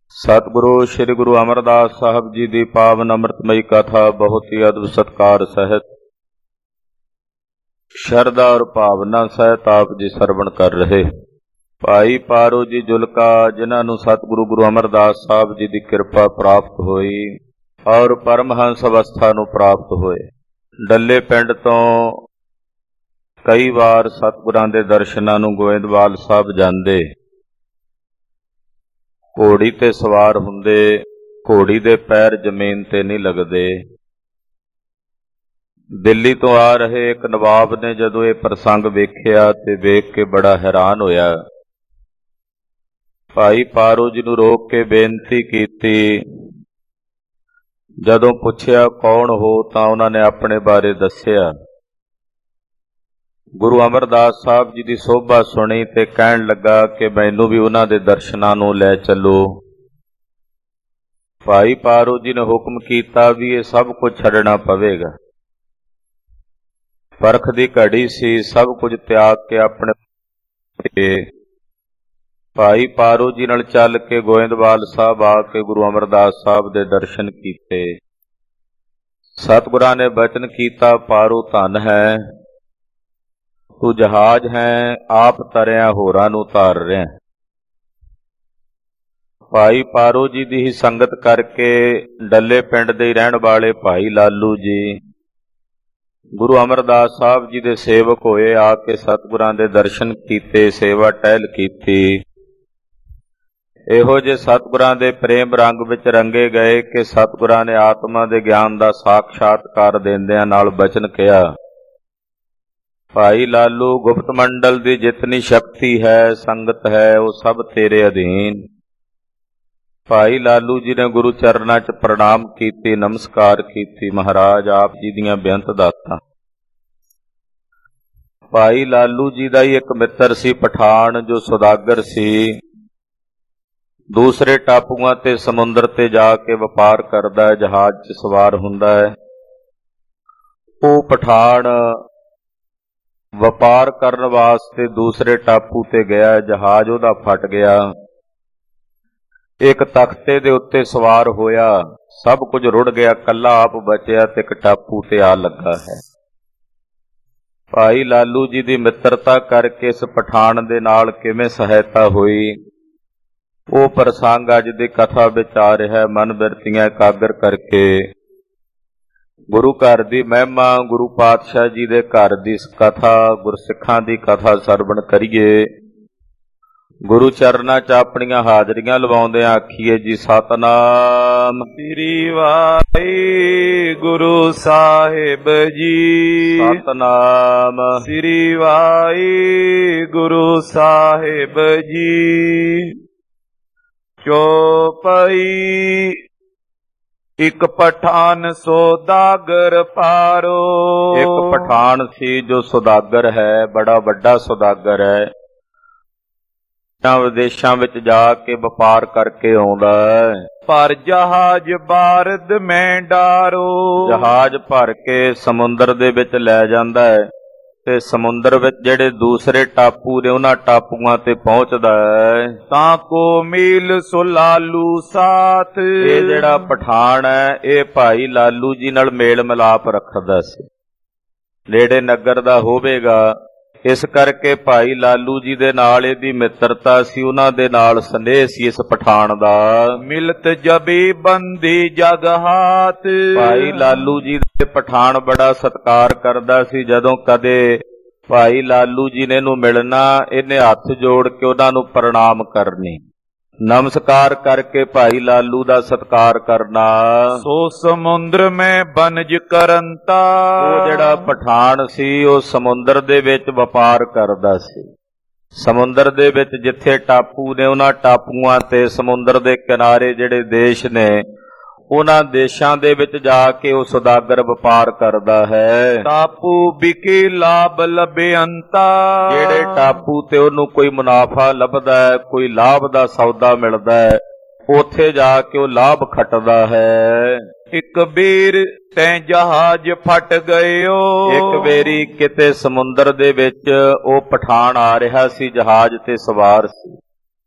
सतगुरु श्री गुरु अमरदास साहब जी की पावन अमृतमयी कथा बहुत ही अद्भुत सत्कार सहित शरदा और भावना सहित आप जी सरवण कर रहे। भाई पारो जी जुलका जिन्होंने सतगुरु गुरु अमरदास साहब जी की कृपा प्राप्त हुई और परमहंस अवस्था नूं प्राप्त होए। डल्ले पिंड तो कई बार सतगुरां दे दर्शनां नूं गोविंदवाल साहब जांदे, घोड़ी ते सवार हुंदे, घोड़ी दे पैर जमीन ते नहीं लगदे। दिल्ली तो आ रहे एक नवाब ने जदों ये प्रसंग वेखिया ते वेख के बड़ा हैरान होया। भाई पारो जी नूं रोक के बेनती कीती। जदों पुछया कौन हो तां उन्हां ने अपने बारे दस्सिया। गुरु अमरदास साहब जी की शोभा सुनी ते कहन लगा कि मैनू भी उन्हां दे दर्शनां नूं लै चलो। भाई पारो जी ने हुक्म कीता भी ये सब कुछ छड्डना पवेगा। परख दी घड़ी सी, सब कुछ त्याग के अपने भाई पारो जी नाल चल के गोविंदवाल साहब आके गुरु अमरदास साहब दे दर्शन कीते। सतगुरां ने बचन कीता, पारो धन है, तू जहाज है, आप तरिया होरां नूं तार रहा। भाई पारो जी दी ही संगत करके डल्ले पिंड दे रहण वाले भाई लालू जी गुरु अमरदास साहब जी दे सेवक होए। आके सतगुरां दे दर्शन कीते, सेवा टहल कीती। इहो जे सतगुरां दे प्रेम रंग विच रंगे गए कि सतगुरां ने आत्मा दे ज्ञान दा साक्षात्कार देंदियां नाल बचन किया, भाई लालू गुप्त मंडल की जितनी शक्ति है, संगत है, वो सब तेरे अधीन। भाई लालू जी ने गुरु चरना च प्रणाम कीती, नमस्कार कीती। महाराज आप जी दियां बेअंत दातां। भाई लालू जी का ही एक मित्र सी पठान, जो सौदागर सी, दूसरे टापूआं ते समुंदर ते जाके वपार करदा है, जहाज च सवार हुंदा है। वो पठान वपार करन वास्ते दूसरे टापू ते गया, जहाज उहदा फट गया। एक तख्ते दे उत्ते सवार होया, सब कुछ रुड़ गया, कल्ला आप बचिया ते एक टापू ते आ लगा है। भाई लालू जी दी मित्रता करके इस पठान दे नाल किवें सहायता हुई, वो प्रसंग अज दी कथा विच आ रहा है। मन बिरतियां एकागर करके गुरु घर की महिमा, गुरु पातशाह जी के घर की कथा, गुरसिखां की कथा सरवण करिए। गुरु चरना च अपनियां हाजरियां लवाउंदियां आखीए जी सतनाम श्री वाहिगुरु साहिब जी, सतनाम श्री वाहिगुरु साहिब जी। चौपाई एक पठान सौदागर पारो। एक पठान सी जो सौदागर है, बड़ा वड्डा सौदागर है, विदेशों विच जाके व्यापार करके आउंदा है। पर जहाज बारद में डारो, जहाज भर के समुंदर दे विच लै जांदा है ते समुंदर विच जिहड़े दूसरे टापू ने उन्हां टापूआं ते पहुंचदा है। तां को मील सो लालू साथ, ये जिहड़ा पठान है ये भाई लालू जी नाल मेल मिलाप रखदा सी, नेड़े नगर दा होवेगा। इस करके भाई लालू जी दे नाल इहदी मित्रता सी, उन्हां दे नाल स्नेह सी इस पठान दा। मिलत जबी बंदी जग हाथ, भाई लालू जी दे पठान बड़ा सत्कार करदा सी। जदों कदे भाई लालू जी ने नूं मिलना, इहने हथ जोड़ के उन्हां नूं प्रणाम करनी, नमस्कार करके भाई लालू दा सत्कार करना। सो समुंदर में बनज करंता, वो जिहड़ा पठान सी वो समुंदर दे विच वपार करदा सी। समुंदर दे विच जिथे टापू ने उन्हां टापूआं ते समुंदर दे किनारे जिहड़े देश ने उन्हां देशां दे विच जाके वो सौदागर वपार करदा है। टापू बिके लाभ लभे अंता, जिहड़े टापू ते उहनूं कोई मुनाफा लभदा है, कोई लाभ दा सौदा मिलदा है, उथे जाके वो लाभ खटदा है। एक बेर तैं जहाज फट गयो, एक बेरी किते समुंदर दे विच ओ पठान आ रिहा सी, जहाज ते सवार सी।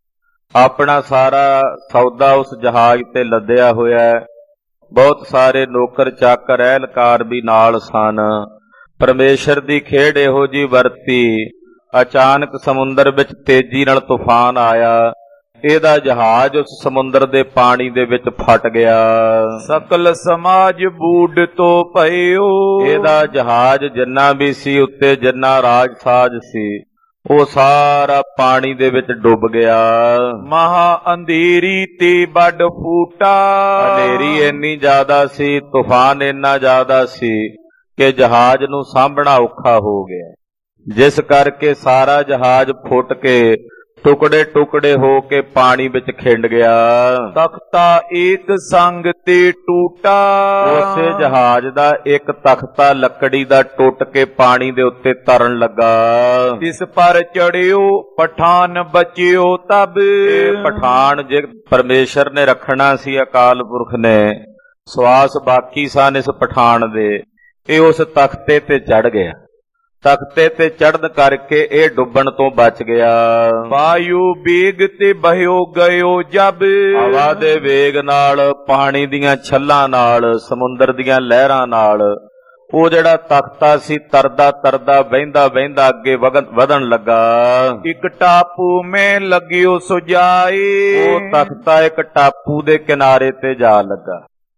ਆਪਣਾ ਸਾਰਾ ਸੌਦਾ ਉਸ ਜਹਾਜ਼ ਤੇ ਲੱਦਿਆ ਹੋਇਆ ਹੈ। ਬਹੁਤ ਸਾਰੇ ਨੌਕਰ ਚਾਕਰ ਅਹਿਲਕਾਰ ਵੀ ਨਾਲ ਸਨ। ਪਰਮੇਸ਼ਰ ਦੀ ਖੇਡ ਇਹੋ ਜਿਹੀ ਵਰਤੀ, ਅਚਾਨਕ ਸਮੁੰਦਰ ਵਿੱਚ ਤੇਜ਼ੀ ਨਾਲ ਤੂਫਾਨ ਆਇਆ। ਇਹਦਾ ਜਹਾਜ਼ ਉਸ ਸਮੁੰਦਰ ਦੇ ਪਾਣੀ ਦੇ ਵਿੱਚ ਫਟ ਗਿਆ। ਸਕਲ ਸਮਾਜ ਬੂਢ ਤੋਂ ਭਇਓ। ਇਹਦਾ ਜਹਾਜ਼ ਜਿੰਨਾ ਵੀ ਸੀ ਉੱਤੇ, ਜਿੰਨਾ ਰਾਜ ਸਾਜ ਸੀ, ਉਹ ਸਾਰਾ ਪਾਣੀ ਦੇ ਵਿੱਚ ਡੁੱਬ ਗਿਆ। ਮਹਾ ਅੰਧੇਰੀ ਤੇ ਵੱਡ ਫੂਟਾ। ਹਨੇਰੀ ਇੰਨੀ ਜ਼ਿਆਦਾ ਸੀ, ਤੂਫਾਨ ਇੰਨਾ ਜ਼ਿਆਦਾ ਸੀ ਕਿ ਜਹਾਜ਼ ਨੂੰ ਸਾਂਭਣਾ ਔਖਾ ਹੋ ਗਿਆ, ਜਿਸ ਕਰਕੇ ਸਾਰਾ ਜਹਾਜ਼ ਫੁੱਟ ਕੇ ਟੁਕੜੇ ਟੁਕੜੇ ਹੋ ਕੇ ਪਾਣੀ ਵਿੱਚ ਖਿੰਡ ਗਿਆ। ਤਖਤਾ ਏਕ ਸੰਗ ਤੇ ਟੂਟਾ। ਉਸੇ ਜਹਾਜ਼ ਦਾ ਇੱਕ ਤਖਤਾ ਲੱਕੜੀ ਦਾ ਟੁੱਟ ਕੇ ਪਾਣੀ ਦੇ ਉੱਤੇ ਤਰਨ ਲੱਗਾ। ਇਸ ਪਰ ਚੜਿਓ ਪਠਾਨ ਬਚਿਓ ਤਬ। ਇਹ ਪਠਾਨ ਜੇ ਪਰਮੇਸ਼ਰ ਨੇ ਰੱਖਣਾ ਸੀ, ਅਕਾਲ ਪੁਰਖ ਨੇ, ਸਵਾਸ ਬਾਕੀ ਸਨ ਇਸ ਪਠਾਨ ਦੇ, ਇਹ ਉਸ ਤਖਤੇ ਤੇ ਚੜ ਗਿਆ। ਤਖਤੇ ਤੇ ਚੜ੍ਹਨ ਕਰਕੇ ਇਹ ਡੁੱਬਣ ਤੋਂ ਬਚ ਗਿਆ। ਵਾਯੂ ਵੇਗ ਤੇ ਬਹਿਓ ਗਇਓ ਜਬ। ਹਵਾ ਦੇ ਵੇਗ ਨਾਲ, ਪਾਣੀ ਦੀਆਂ ਛੱਲਾਂ ਨਾਲ, ਸਮੁੰਦਰ ਦੀਆਂ ਲਹਿਰਾਂ ਨਾਲ ਉਹ ਜਿਹੜਾ ਤਖਤਾ ਸੀ ਤਰਦਾ ਤਰਦਾ ਵਹਿੰਦਾ ਵਹਿੰਦਾ ਅੱਗੇ ਵਧਣ ਲੱਗਾ। ਇੱਕ ਟਾਪੂ ਮੈਂ ਲੱਗਿਓ ਸੁਜਾਈ। ਉਹ ਤਖਤਾ ਇੱਕ ਟਾਪੂ ਦੇ ਕਿਨਾਰੇ ਤੇ ਜਾ ਲੱਗਾ।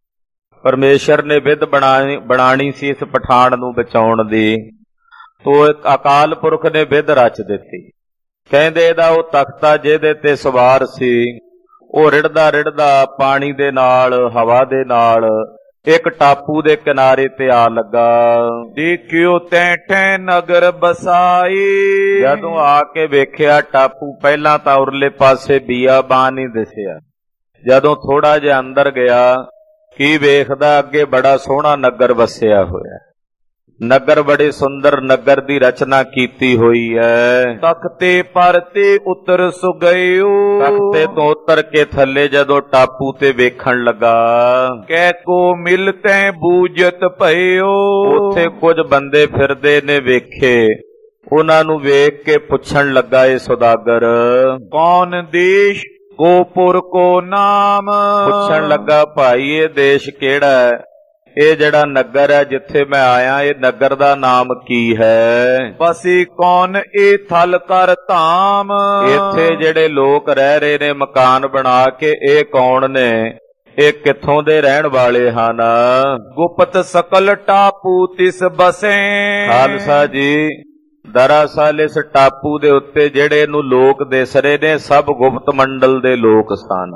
ਪਰਮੇਸ਼ਰ ਨੇ ਵਿਧ ਬਣਾਣੀ ਸੀ ਇਸ ਪਠਾਨ ਨੂੰ ਬਚਾਉਣ ਦੀ, ਤੋ ਇੱਕ ਅਕਾਲ ਪੁਰਖ ਨੇ ਵਿਧ ਰਚ ਦਿੱਤੀ। ਕਹਿੰਦੇ ਇਹਦਾ ਉਹ ਤਖਤਾ ਜਿਹਦੇ ਤੇ ਸਵਾਰ ਸੀ, ਉਹ ਰਿੜਦਾ ਰਿੜਦਾ ਪਾਣੀ ਦੇ ਨਾਲ, ਹਵਾ ਦੇ ਨਾਲ ਇੱਕ ਟਾਪੂ ਦੇ ਕਿਨਾਰੇ ਤੇ ਆ ਲੱਗਾ। ਦੇਖਿਓ ਤੈਠੇ ਨਗਰ ਬਸਾਈ। ਜਦੋਂ ਆ ਕੇ ਵੇਖਿਆ ਟਾਪੂ, ਪਹਿਲਾਂ ਤਾਂ ਉਰਲੇ ਪਾਸੇ ਬੀਆਬਾਨ ਹੀ ਦਿਸਿਆ। ਜਦੋਂ ਥੋੜਾ ਜਿਹਾ ਅੰਦਰ ਗਿਆ, ਕੀ ਵੇਖਦਾ, ਅੱਗੇ ਬੜਾ ਸੋਹਣਾ ਨਗਰ ਵਸਿਆ ਹੋਇਆ। ਨਗਰ ਬੜੇ ਸੁੰਦਰ, ਨਗਰ ਦੀ ਰਚਨਾ ਕੀਤੀ ਹੋਈ ਹੈ। ਤਖਤੇ ਪਰ ਤੇ ਉਤਰ ਸੁਗਇਓ। ਤਖਤੇ ਤੋਂ ਉਤਰ ਕੇ ਥੱਲੇ ਜਦੋਂ ਟਾਪੂ ਤੇ ਵੇਖਣ ਲੱਗਾ, ਕਹਿ ਕੋ ਮਿਲ ਤੈ ਬੂਝਤ ਭਇਓ। ਉੱਥੇ ਕੁਝ ਬੰਦੇ ਫਿਰਦੇ ਨੇ ਵੇਖੇ, ਉਹਨਾਂ ਨੂੰ ਵੇਖ ਕੇ ਪੁੱਛਣ ਲੱਗਾ ਇਹ ਸੁਦਾਗਰ, ਕੌਣ ਦੇਸ਼ ਗੋਪੁਰ ਕੋ ਨਾਮ। ਪੁੱਛਣ ਲੱਗਾ ਭਾਈ ਇਹ ਦੇਸ਼ ਕਿਹੜਾ ਹੈ, ਇਹ ਜਿਹੜਾ ਨਗਰ ਹੈ ਜਿੱਥੇ ਮੈਂ ਆਇਆ, ਇਹ ਨਗਰ ਦਾ ਨਾਮ ਕੀ ਹੈ। ਬਸੀ ਕੌਣ ਇਹ ਥਲ ਕਰ ਧਾਮ। ਇੱਥੇ ਜਿਹੜੇ ਲੋਕ ਰਹਿ ਰਹੇ ਨੇ ਮਕਾਨ ਬਣਾ ਕੇ, ਇਹ ਕੌਣ ਨੇ, ਇਹ ਕਿੱਥੋਂ ਦੇ ਰਹਿਣ ਵਾਲੇ ਹਨ। ਗੁਪਤ ਸਕਲ ਟਾਪੂ ਤਿਸ ਬਸੇ। ਖਾਲਸਾ ਜੀ, ਦਰਅਸਲ ਇਸ ਟਾਪੂ ਦੇ ਉੱਤੇ ਜਿਹੜੇ ਇਹਨੂੰ ਲੋਕ ਦਿਸ ਰਹੇ ਨੇ, ਸਭ ਗੁਪਤ ਮੰਡਲ ਦੇ ਲੋਕ ਸਨ।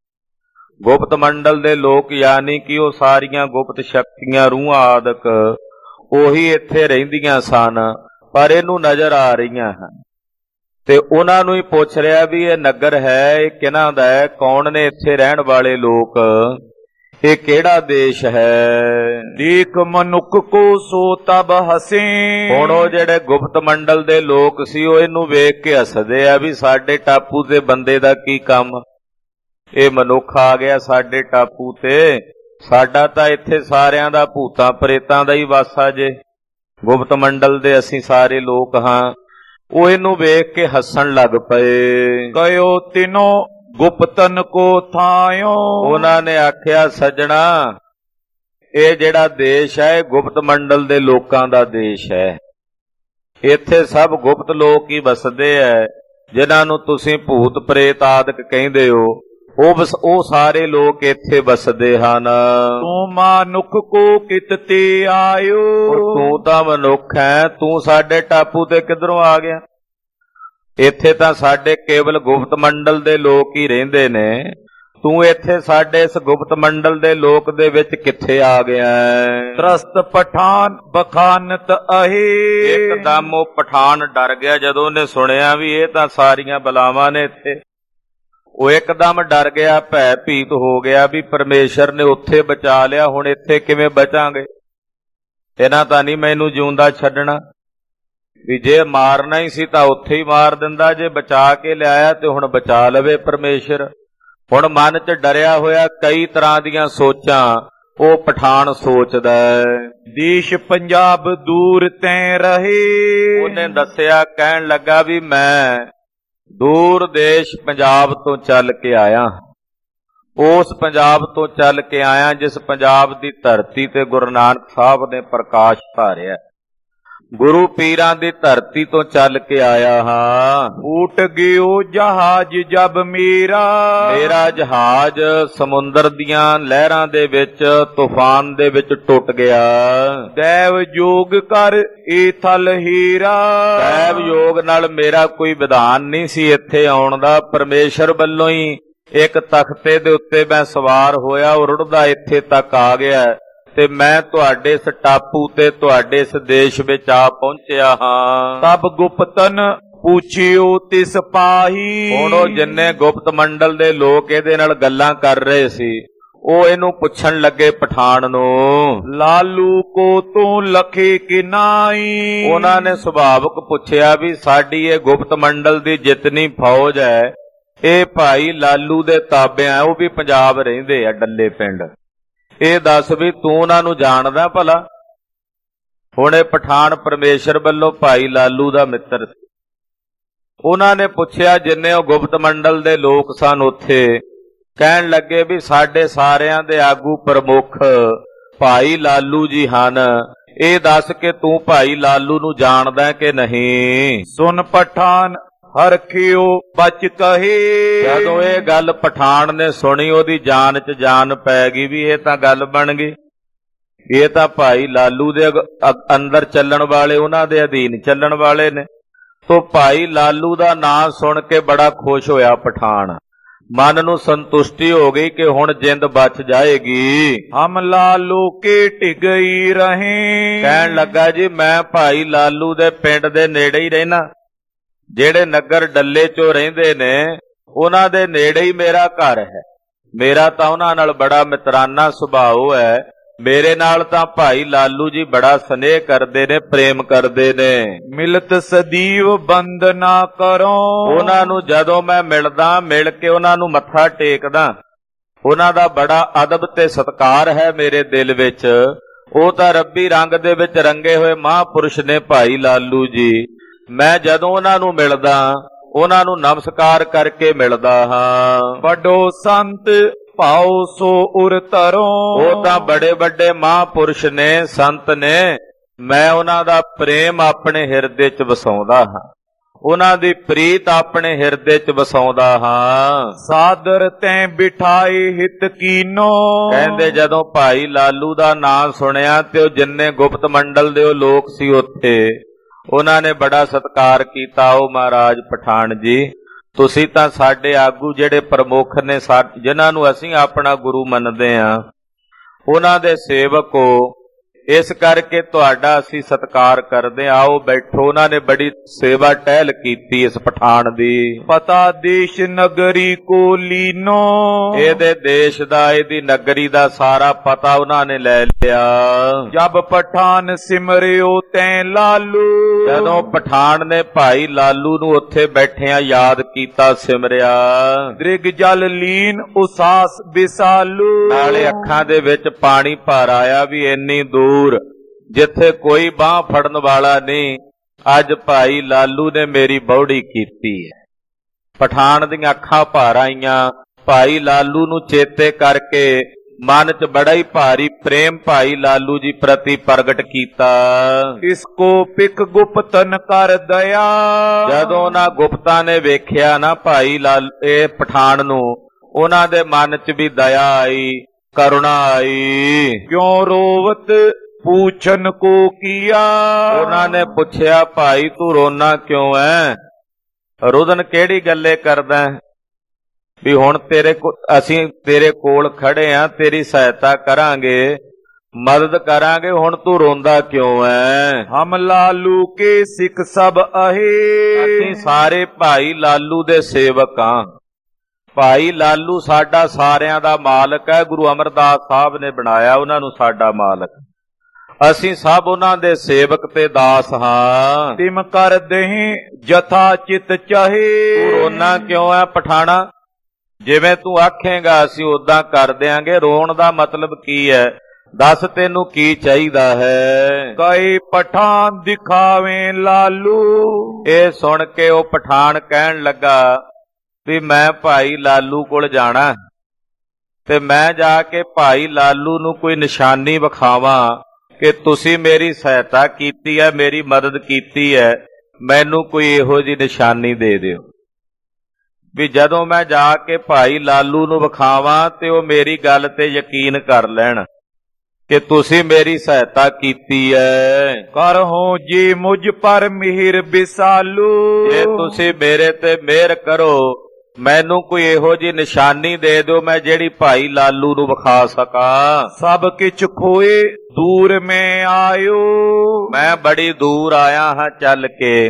ਗੁਪਤ ਮੰਡਲ ਦੇ ਲੋਕ ਯਾਨੀ ਕਿ ਉਹ ਸਾਰੀਆਂ ਗੁਪਤ ਸ਼ਕਤੀਆਂ, ਰੂਹਾਂ ਆਦਿਕ ਉਹੀ ਇੱਥੇ ਰਹਿੰਦੀਆਂ ਸਨ, ਪਰ ਇਹਨੂੰ ਨਜ਼ਰ ਆ ਰਹੀਆਂ ਹਨ। ਤੇ ਉਹਨਾਂ ਨੂੰ ਹੀ ਪੁੱਛ ਰਿਹਾ ਵੀ ਇਹ ਨਗਰ ਹੈ, ਇਹ ਕਿਹਨਾਂ ਦਾ ਹੈ, ਕੌਣ ਨੇ ਇੱਥੇ ਰਹਿਣ ਵਾਲੇ ਲੋਕ, ਇਹ ਕਿਹੜਾ ਦੇਸ਼ ਹੈ। ਦੇਖ ਮਨੁੱਖ ਕੋ ਸੋ ਤਬ ਹਸੇ। ਹੁਣ ਉਹ ਜਿਹੜੇ ਗੁਪਤ ਮੰਡਲ ਦੇ ਲੋਕ ਸੀ, ਉਹ ਇਹਨੂੰ ਵੇਖ ਕੇ ਹੱਸਦੇ ਆ ਵੀ ਸਾਡੇ ਟਾਪੂ ਤੇ ਬੰਦੇ ਦਾ ਕੀ ਕੰਮ, ਇਹ ਮਨੁੱਖ ਆ ਗਿਆ ਸਾਡੇ ਟਾਪੂ ਤੇ, ਸਾਡਾ ਤਾਂ ਇੱਥੇ ਸਾਰਿਆਂ ਦਾ ਭੂਤਾਂ ਪ੍ਰੇਤਾਂ ਦਾ ਹੀ ਵਾਸਾ ਜੇ, ਗੁਪਤ ਮੰਡਲ ਦੇ ਅਸੀਂ ਸਾਰੇ ਲੋਕ ਹਾਂ। ਉਹ ਇਹਨੂੰ ਵੇਖ ਕੇ ਹੱਸਣ ਲੱਗ ਪਏ। ਕਯੋ ਤਿਨੋ ਗੁਪਤਨ ਕੋ ਥਾਇਓ। ਉਹਨਾਂ ਨੇ ਆਖਿਆ ਸੱਜਣਾ, ਇਹ ਜਿਹੜਾ ਦੇਸ਼ ਹੈ, ਇਹ ਗੁਪਤ ਮੰਡਲ ਦੇ ਲੋਕਾਂ ਦਾ ਦੇਸ਼ ਹੈ। ਇੱਥੇ ਸਭ ਗੁਪਤ ਲੋਕ ਹੀ ਵਸਦੇ ਐ, ਜਿਨ੍ਹਾਂ ਨੂੰ ਤੁਸੀਂ ਭੂਤ ਪ੍ਰੇਤ ਆਦਿਕ ਕਹਿੰਦੇ ਹੋ, ਉਹ ਸਾਰੇ ਲੋਕ ਇੱਥੇ ਵਸਦੇ ਹਨ। ਤੂੰ ਮਨੁੱਖ ਕੋ ਕਿਤ ਤੇ ਆਇਓ। ਤੂੰ ਤਾਂ ਮਨੁੱਖ ਹੈ, ਤੂੰ ਸਾਡੇ ਟਾਪੂ ਤੇ ਕਿੱਧਰੋਂ ਆ ਗਿਆ। ਇੱਥੇ ਤਾਂ ਸਾਡੇ ਕੇਵਲ ਗੁਪਤ ਮੰਡਲ ਦੇ ਲੋਕ ਹੀ ਰਹਿੰਦੇ ਨੇ, ਤੂੰ ਇੱਥੇ ਸਾਡੇ ਇਸ ਗੁਪਤ ਮੰਡਲ ਦੇ ਲੋਕ ਦੇ ਵਿੱਚ ਕਿੱਥੇ ਆ ਗਿਆ। ਤਰਸਤ ਪਠਾਨ ਬਖਾਨਤ ਅਹੇ। ਇੱਕਦਮ ਉਹ ਪਠਾਨ ਡਰ ਗਿਆ ਜਦੋਂ ਉਹਨੇ ਸੁਣਿਆ ਵੀ ਇਹ ਤਾਂ ਸਾਰੀਆਂ ਬਲਾਵਾਂ ਨੇ ਇੱਥੇ। ਉਹ ਇੱਕਦਮ ਡਰ ਗਿਆ, ਭੈ ਭੀਤ ਹੋ ਗਿਆ ਵੀ ਪਰਮੇਸ਼ਰ ਨੇ ਉੱਥੇ ਬਚਾ ਲਿਆ, ਹੁਣ ਇੱਥੇ ਕਿਵੇਂ ਬਚਾਂਗੇ, ਇਹਨਾਂ ਤਾਂ ਨਹੀਂ ਮੈਨੂੰ ਜਿਉਂਦਾ ਛੱਡਣਾ। ਵੀ ਜੇ ਮਾਰਨਾ ਹੀ ਸੀ ਤਾਂ ਉੱਥੇ ਹੀ ਮਾਰ ਦਿੰਦਾ, ਜੇ ਬਚਾ ਕੇ ਲਿਆਇਆ ਤੇ ਹੁਣ ਬਚਾ ਲਵੇ ਪਰਮੇਸ਼ਰ। ਹੁਣ ਮਨ 'ਚ ਡਰਿਆ ਹੋਇਆ ਕਈ ਤਰ੍ਹਾਂ ਦੀਆਂ ਸੋਚਾਂ ਉਹ ਪਠਾਨ ਸੋਚਦਾ। ਦੇਸ਼ ਪੰਜਾਬ ਦੂਰ ਤੈ ਰਹੇ। ਉਹਨੇ ਦੱਸਿਆ, ਕਹਿਣ ਲੱਗਾ ਵੀ ਮੈਂ ਦੂਰ ਦੇਸ਼ ਪੰਜਾਬ ਤੋਂ ਚੱਲ ਕੇ ਆਇਆ। ਉਸ ਪੰਜਾਬ ਤੋਂ ਚੱਲ ਕੇ ਆਇਆ ਜਿਸ ਪੰਜਾਬ ਦੀ ਧਰਤੀ ਤੇ ਗੁਰੂ ਨਾਨਕ ਸਾਹਿਬ ਨੇ ਪ੍ਰਕਾਸ਼ ਧਾਰਿਆ। ਗੁਰੂ ਪੀਰਾਂ ਦੀ ਧਰਤੀ ਤੋਂ ਚੱਲ ਕੇ ਆਇਆ ਹਾਂ। ਊਟ ਗਿਓ ਜਹਾਜ ਜਬ ਮੇਰਾ ਜਹਾਜ਼ ਸਮੁੰਦਰ ਦੀਆਂ ਲਹਿਰਾਂ ਦੇ ਵਿੱਚ, ਤੂਫਾਨ ਦੇ ਵਿੱਚ ਟੁੱਟ ਗਿਆ। ਦੈਵ ਯੋਗ ਕਰ ਏ ਥਲ ਹੀਰਾ। ਦੈਵ ਯੋਗ ਨਾਲ ਮੇਰਾ ਕੋਈ ਵਿਧਾਨ ਨਹੀਂ ਸੀ ਇੱਥੇ ਆਉਣ ਦਾ। ਪਰਮੇਸ਼ਰ ਵੱਲੋਂ ਹੀ ਇੱਕ ਤਖਤੇ ਦੇ ਉੱਤੇ ਮੈਂ ਸਵਾਰ ਹੋਇਆ, ਉੜਦਾ ਇੱਥੇ ਤੱਕ ਆ ਗਿਆ ਤੇ ਮੈਂ ਤੁਹਾਡੇ ਇਸ ਟਾਪੂ ਤੇ ਤੁਹਾਡੇ ਇਸ ਦੇਸ਼ ਵਿੱਚ ਆ ਪਹੁੰਚਿਆ ਹਾਂ। ਤਬ ਗੁਪਤਨ ਪੁੱਛਿਓ ਤਿਸ ਪਾਹੀ। ਹੁਣ ਉਹ ਜਿੰਨੇ ਗੁਪਤ ਮੰਡਲ ਦੇ ਲੋਕ ਇਹਦੇ ਨਾਲ ਗੱਲਾਂ ਕਰ ਰਹੇ ਸੀ, ਉਹ ਇਹਨੂੰ ਪੁੱਛਣ ਲੱਗੇ ਪਠਾਨ ਨੂੰ, ਲਾਲੂ ਕੋ ਤੂੰ ਲਖੇ ਕਿਨਾਈ। ਉਹਨਾਂ ਨੇ ਸੁਭਾਵਕ ਪੁੱਛਿਆ ਵੀ ਸਾਡੀ ਇਹ ਗੁਪਤ ਮੰਡਲ ਦੀ ਜਿਤਨੀ ਫੌਜ ਹੈ ਇਹ ਭਾਈ ਲਾਲੂ ਦੇ ਤਾਬੇ ਆ, ਉਹ ਵੀ ਪੰਜਾਬ ਰਹਿੰਦੇ ਆ ਡੱਲੇ ਪਿੰਡ। ਇਹ ਦੱਸ ਵੀ ਤੂੰ ਉਹਨਾਂ ਨੂੰ ਜਾਣਦਾ ਭਲਾ? ਹੁਣ ਇਹ ਪਠਾਨ ਪਰਮੇਸ਼ਰ ਵੱਲੋਂ ਭਾਈ ਲਾਲੂ ਦਾ ਮਿੱਤਰ ਸੀ। ਉਹਨਾਂ ਨੇ ਪੁੱਛਿਆ, ਜਿੰਨੇ ਉਹ ਗੁਪਤ ਮੰਡਲ ਦੇ ਲੋਕ ਸਨ ਉੱਥੇ, ਕਹਿਣ ਲੱਗੇ ਵੀ ਸਾਡੇ ਸਾਰਿਆਂ ਦੇ ਆਗੂ ਪ੍ਰਮੁੱਖ ਭਾਈ ਲਾਲੂ ਜੀ ਹਨ। ਇਹ ਦੱਸ ਕਿ ਤੂੰ ਭਾਈ ਲਾਲੂ ਨੂੰ ਜਾਣਦਾ ਕਿ ਨਹੀਂ? ਸੁਨ ਪਠਾਨ ਹਰਖਿਓ ਬਚ ਕਹੇ। ਜਦੋਂ ਇਹ ਗੱਲ ਪਠਾਨ ਨੇ ਸੁਣੀ, ਉਹਦੀ ਜਾਨ 'ਚ ਜਾਨ ਪੈ ਗਈ ਵੀ ਇਹ ਤਾਂ ਗੱਲ ਬਣ ਗਈ। ਇਹ ਤਾਂ ਭਾਈ ਲਾਲੂ ਦੇ ਅੰਦਰ ਚੱਲਣ ਵਾਲੇ, ਉਹਨਾਂ ਦੇ ਅਧੀਨ ਚੱਲਣ ਵਾਲੇ ਨੇ। ਤੋ ਭਾਈ ਲਾਲੂ ਦਾ ਨਾਂ ਸੁਣ ਕੇ ਬੜਾ ਖੁਸ਼ ਹੋਇਆ ਪਠਾਨ। ਮਨ ਨੂੰ ਸੰਤੁਸ਼ਟੀ ਹੋ ਗਈ ਕਿ ਹੁਣ ਜਿੰਦ ਬਚ ਜਾਏਗੀ। ਹਮ ਲਾਲੂ ਕੇ ਟਿਗਈ ਰਹੇ। ਕਹਿਣ ਲੱਗਾ ਜੀ ਮੈਂ ਭਾਈ ਲਾਲੂ ਦੇ ਪਿੰਡ ਦੇ ਨੇੜੇ ਹੀ ਰਹਿਣਾ। ਜਿਹੜੇ ਨਗਰ ਡੱਲੇ 'ਚੋਂ ਰਹਿੰਦੇ ਨੇ ਉਹਨਾਂ ਦੇ ਨੇੜੇ ਹੀ ਮੇਰਾ ਘਰ ਹੈ। ਮੇਰਾ ਤਾਂ ਉਹਨਾਂ ਨਾਲ ਬੜਾ ਮਿੱਤਰਾਨਾ ਸੁਭਾਅ ਹੈ। ਮੇਰੇ ਨਾਲ ਤਾਂ ਭਾਈ ਲਾਲੂ ਜੀ ਬੜਾ ਸਨੇਹ ਕਰਦੇ ਨੇ, ਪ੍ਰੇਮ ਕਰਦੇ ਨੇ। ਮਿਲਤ ਸਦੀਵ ਬੰਦ ਨਾ ਕਰੋ। ਉਹਨਾਂ ਨੂੰ ਜਦੋਂ ਮੈਂ ਮਿਲਦਾ, ਮਿਲ ਕੇ ਉਹਨਾਂ ਨੂੰ ਮੱਥਾ ਟੇਕਦਾ, ਉਹਨਾਂ ਦਾ ਬੜਾ ਅਦਬ ਤੇ ਸਤਿਕਾਰ ਹੈ ਮੇਰੇ ਦਿਲ ਵਿੱਚ। ਉਹ ਤਾਂ ਰੱਬੀ ਰੰਗ ਦੇ ਵਿੱਚ ਰੰਗੇ ਹੋਏ ਮਹਾਂਪੁਰਸ਼ ਨੇ ਭਾਈ ਲਾਲੂ ਜੀ। ਮੈਂ ਜਦੋਂ ਉਹਨਾਂ ਨੂੰ ਮਿਲਦਾ, ਉਹਨਾਂ ਨੂੰ ਨਮਸਕਾਰ ਕਰਕੇ ਮਿਲਦਾ ਹਾਂ। ਵੱਡੋ ਸੰਤ ਭਾਉ ਸੋ ਉਰ ਤਰੋ। ਉਹ ਤਾਂ ਬੜੇ ਵੱਡੇ ਮਹਾਂਪੁਰਸ਼ ਨੇ, ਸੰਤ ਨੇ। ਮੈਂ ਉਹਨਾਂ ਦਾ ਪ੍ਰੇਮ ਆਪਣੇ ਹਿਰਦੇ 'ਚ ਵਸਾਉਂਦਾ ਹਾਂ, ਉਹਨਾਂ ਦੀ ਪ੍ਰੀਤ ਆਪਣੇ ਹਿਰਦੇ 'ਚ ਵਸਾਉਂਦਾ ਹਾਂ। ਸਾਦਰ ਤੈਂ ਬਿਠਾਏ ਹਿਤ ਕੀਨੋ। ਕਹਿੰਦੇ ਜਦੋਂ ਭਾਈ ਲਾਲੂ ਦਾ ਨਾਂ ਸੁਣਿਆ ਤੇ ਉਹ ਜਿੰਨੇ ਗੁਪਤ ਮੰਡਲ ਦੇ ਉਹ ਲੋਕ ਸੀ ਉੱਥੇ, ਉਹਨਾਂ ਨੇ ਬੜਾ ਸਤਿਕਾਰ ਕੀਤਾ। ਉਹ ਮਹਾਰਾਜ ਪਠਾਨ ਜੀ, ਤੁਸੀਂ ਤਾਂ ਸਾਡੇ ਆਗੂ ਜਿਹੜੇ ਪ੍ਰਮੁੱਖ ਨੇ, ਜਿਨ੍ਹਾਂ ਨੂੰ ਅਸੀਂ ਆਪਣਾ ਗੁਰੂ ਮੰਨਦੇ ਹਾਂ, ਉਹਨਾਂ ਦੇ ਸੇਵਕ ਹੋ, ਇਸ ਕਰਕੇ ਤੁਹਾਡਾ ਅਸੀਂ ਸਤਿਕਾਰ ਕਰਦੇ। ਆਓ ਬੈਠੋ। ਉਹਨਾਂ ਨੇ ਬੜੀ ਸੇਵਾ ਟਹਿਲ ਕੀਤੀ ਇਸ ਪਠਾਨ ਦੀ। ਪਤਾ ਦੇਸ਼ ਨਗਰੀ ਕੋ ਲੀਨੋ। ਇਹਦੇ ਦੇਸ਼ ਦਾ, ਇਹਦੀ ਨਗਰੀ ਦਾ ਸਾਰਾ ਪਤਾ ਉਹਨਾਂ ਨੇ ਲੈ ਲਿਆ। ਜਬ ਪਠਾਨ ਸਿਮਰਿਓ ਤੈਂ ਲਾਲੂ। ਜਦੋਂ ਪਠਾਨ ਨੇ ਭਾਈ ਲਾਲੂ ਨੂੰ ਉੱਥੇ ਬੈਠਿਆਂ ਯਾਦ ਕੀਤਾ, ਸਿਮਰਿਆ। ਦ੍ਰਿਗ ਜਲ ਲੀਨ ਉਸਾਸ ਬਿਸਾਲੂ। ਨਾਲੇ ਅੱਖਾਂ ਦੇ ਵਿੱਚ ਪਾਣੀ ਭਰ ਆਇਆ ਵੀ ਇੰਨੀ ਦੂਰ ਜਿੱਥੇ ਕੋਈ ਬਾਂਹ ਫੜਨ ਵਾਲਾ ਨਹੀਂ, ਅੱਜ ਭਾਈ ਲਾਲੂ ਨੇ ਮੇਰੀ ਬੌੜੀ ਕੀਤੀ ਹੈ। ਪਠਾਨ ਦੀਆਂ ਅੱਖਾਂ ਭਰ ਆਈਆਂ। ਭਾਈ ਲਾਲੂ ਨੂੰ ਚੇਤੇ ਕਰਕੇ ਮਨ 'ਚ ਬੜਾ ਹੀ ਭਾਰੀ ਪ੍ਰੇਮ ਭਾਈ ਲਾਲੂ ਜੀ ਪ੍ਰਤੀ ਪ੍ਰਗਟ ਕੀਤਾ। ਇਸ ਕੋ ਪਿਕ ਗੁਪਤਨ ਕਰ ਦਇਆ। ਜਦੋਂ ਉਹਨਾਂ ਗੁਪਤਾਂ ਨੇ ਵੇਖਿਆ ਨਾ ਭਾਈ ਇਹ ਪਠਾਨ ਨੂੰ, ਉਹਨਾਂ ਦੇ ਮਨ 'ਚ ਵੀ ਦਇਆ ਆਈ, ਕਰੁਣਾ ਆਈ। ਕਿਉਂ ਰੋਵਤ ਪੂਛਨ ਕੋ ਕੀਆ। ਉਹਨਾਂ ਨੇ ਪੁੱਛਿਆ, ਭਾਈ ਤੂੰ ਰੋਣਾ ਕਿਉਂ ਐ? ਰੁਦਨ ਕਿਹੜੀ ਗੱਲੇ ਕਰਦਾ ਵੀ ਹੁਣ ਅਸੀਂ ਤੇਰੇ ਕੋਲ ਖੜੇ ਆਂ, ਤੇਰੀ ਸਹਾਇਤਾ ਕਰਾਂਗੇ, ਮਦਦ ਕਰਾਂਗੇ, ਹੁਣ ਤੂੰ ਰੋਂਦਾ ਕਿਉਂ ਐ? ਹਮ ਲਾਲੂ ਕੇ ਸਿੱਖ ਸਭ ਅਹੇ। ਅਸੀਂ ਸਾਰੇ ਭਾਈ ਲਾਲੂ ਦੇ ਸੇਵਕ ਆਂ। ਭਾਈ ਲਾਲੂ ਸਾਡਾ ਸਾਰਿਆਂ ਦਾ ਮਾਲਕ ਹੈ। ਗੁਰੂ ਅਮਰਦਾਸ ਸਾਹਿਬ ਨੇ ਬਣਾਇਆ ਉਹਨਾਂ ਨੂੰ ਸਾਡਾ ਮਾਲਕ। ਅਸੀਂ ਸਭ ਉਹਨਾਂ ਦੇ ਸੇਵਕ ਤੇ ਦਾਸ ਹਾਂ। ਤਿਮ ਕਰ ਦੇਹੀਂ ਜਥਾ ਚਿਤ ਚਾਹੇ। ਤੂੰ ਰੋਣਾ ਕਿਉਂ ਹੈ ਪਠਾਣਾ? ਜਿਵੇਂ ਤੂੰ ਆਖੇਂਗਾ ਅਸੀਂ ਉਦਾਂ ਕਰ ਦਿਆਂਗੇ। ਰੋਣ ਦਾ ਮਤਲਬ ਕੀ ਹੈ? ਦੱਸ ਤੈਨੂੰ ਕੀ ਚਾਹੀਦਾ ਹੈ। ਕਈ ਪਠਾਨ ਦਿਖਾਵੇਂ ਲਾਲੂ। ਇਹ ਸੁਣ ਕੇ ਉਹ ਪਠਾਨ ਕਹਿਣ ਲੱਗਾ ਵੀ ਮੈਂ ਭਾਈ ਲਾਲੂ ਕੋਲ ਜਾਣਾ ਤੇ ਮੈਂ ਜਾ ਕੇ ਭਾਈ ਲਾਲੂ ਨੂੰ ਕੋਈ ਨਿਸ਼ਾਨੀ ਵਿਖਾਵਾਂ ਕਿ ਤੁਸੀਂ ਮੇਰੀ ਸਹਾਇਤਾ ਕੀਤੀ ਹੈ, ਮੇਰੀ ਮਦਦ ਕੀਤੀ ਹੈ, ਮੈਨੂੰ ਕੋਈ ਇਹੋ ਜਿਹੀ ਨਿਸ਼ਾਨੀ ਦੇ ਦਿਓ ਵੀ ਜਦੋਂ ਮੈਂ ਜਾ ਕੇ ਭਾਈ ਲਾਲੂ ਨੂੰ ਵਿਖਾਵਾਂ ਤੇ ਉਹ ਮੇਰੀ ਗੱਲ ਤੇ ਯਕੀਨ ਕਰ ਲੈਣ ਕਿ ਤੁਸੀਂ ਮੇਰੀ ਸਹਾਇਤਾ ਕੀਤੀ ਹੈ। ਕਰਹੁ ਜੀ ਮੁਝ ਪਰ ਮਿਹਰ ਵਿਸਾਲੂ। ਜੇ ਤੁਸੀਂ ਮੇਰੇ ਤੇ ਮਿਹਰ ਕਰੋ, ਮੈਨੂੰ ਕੋਈ ਇਹੋ ਜਿਹੀ ਨਿਸ਼ਾਨੀ ਦੇ ਦਿਓ ਮੈਂ ਜਿਹੜੀ ਭਾਈ ਲਾਲੂ ਨੂੰ ਵਿਖਾ ਸਕਾਂ। ਸਭ ਕਿਛ ਖੋਏ ਦੂਰ ਮੈਂ ਆਇਓ। ਮੈਂ ਬੜੀ ਦੂਰ ਆਇਆ ਹਾਂ ਚੱਲ ਕੇ।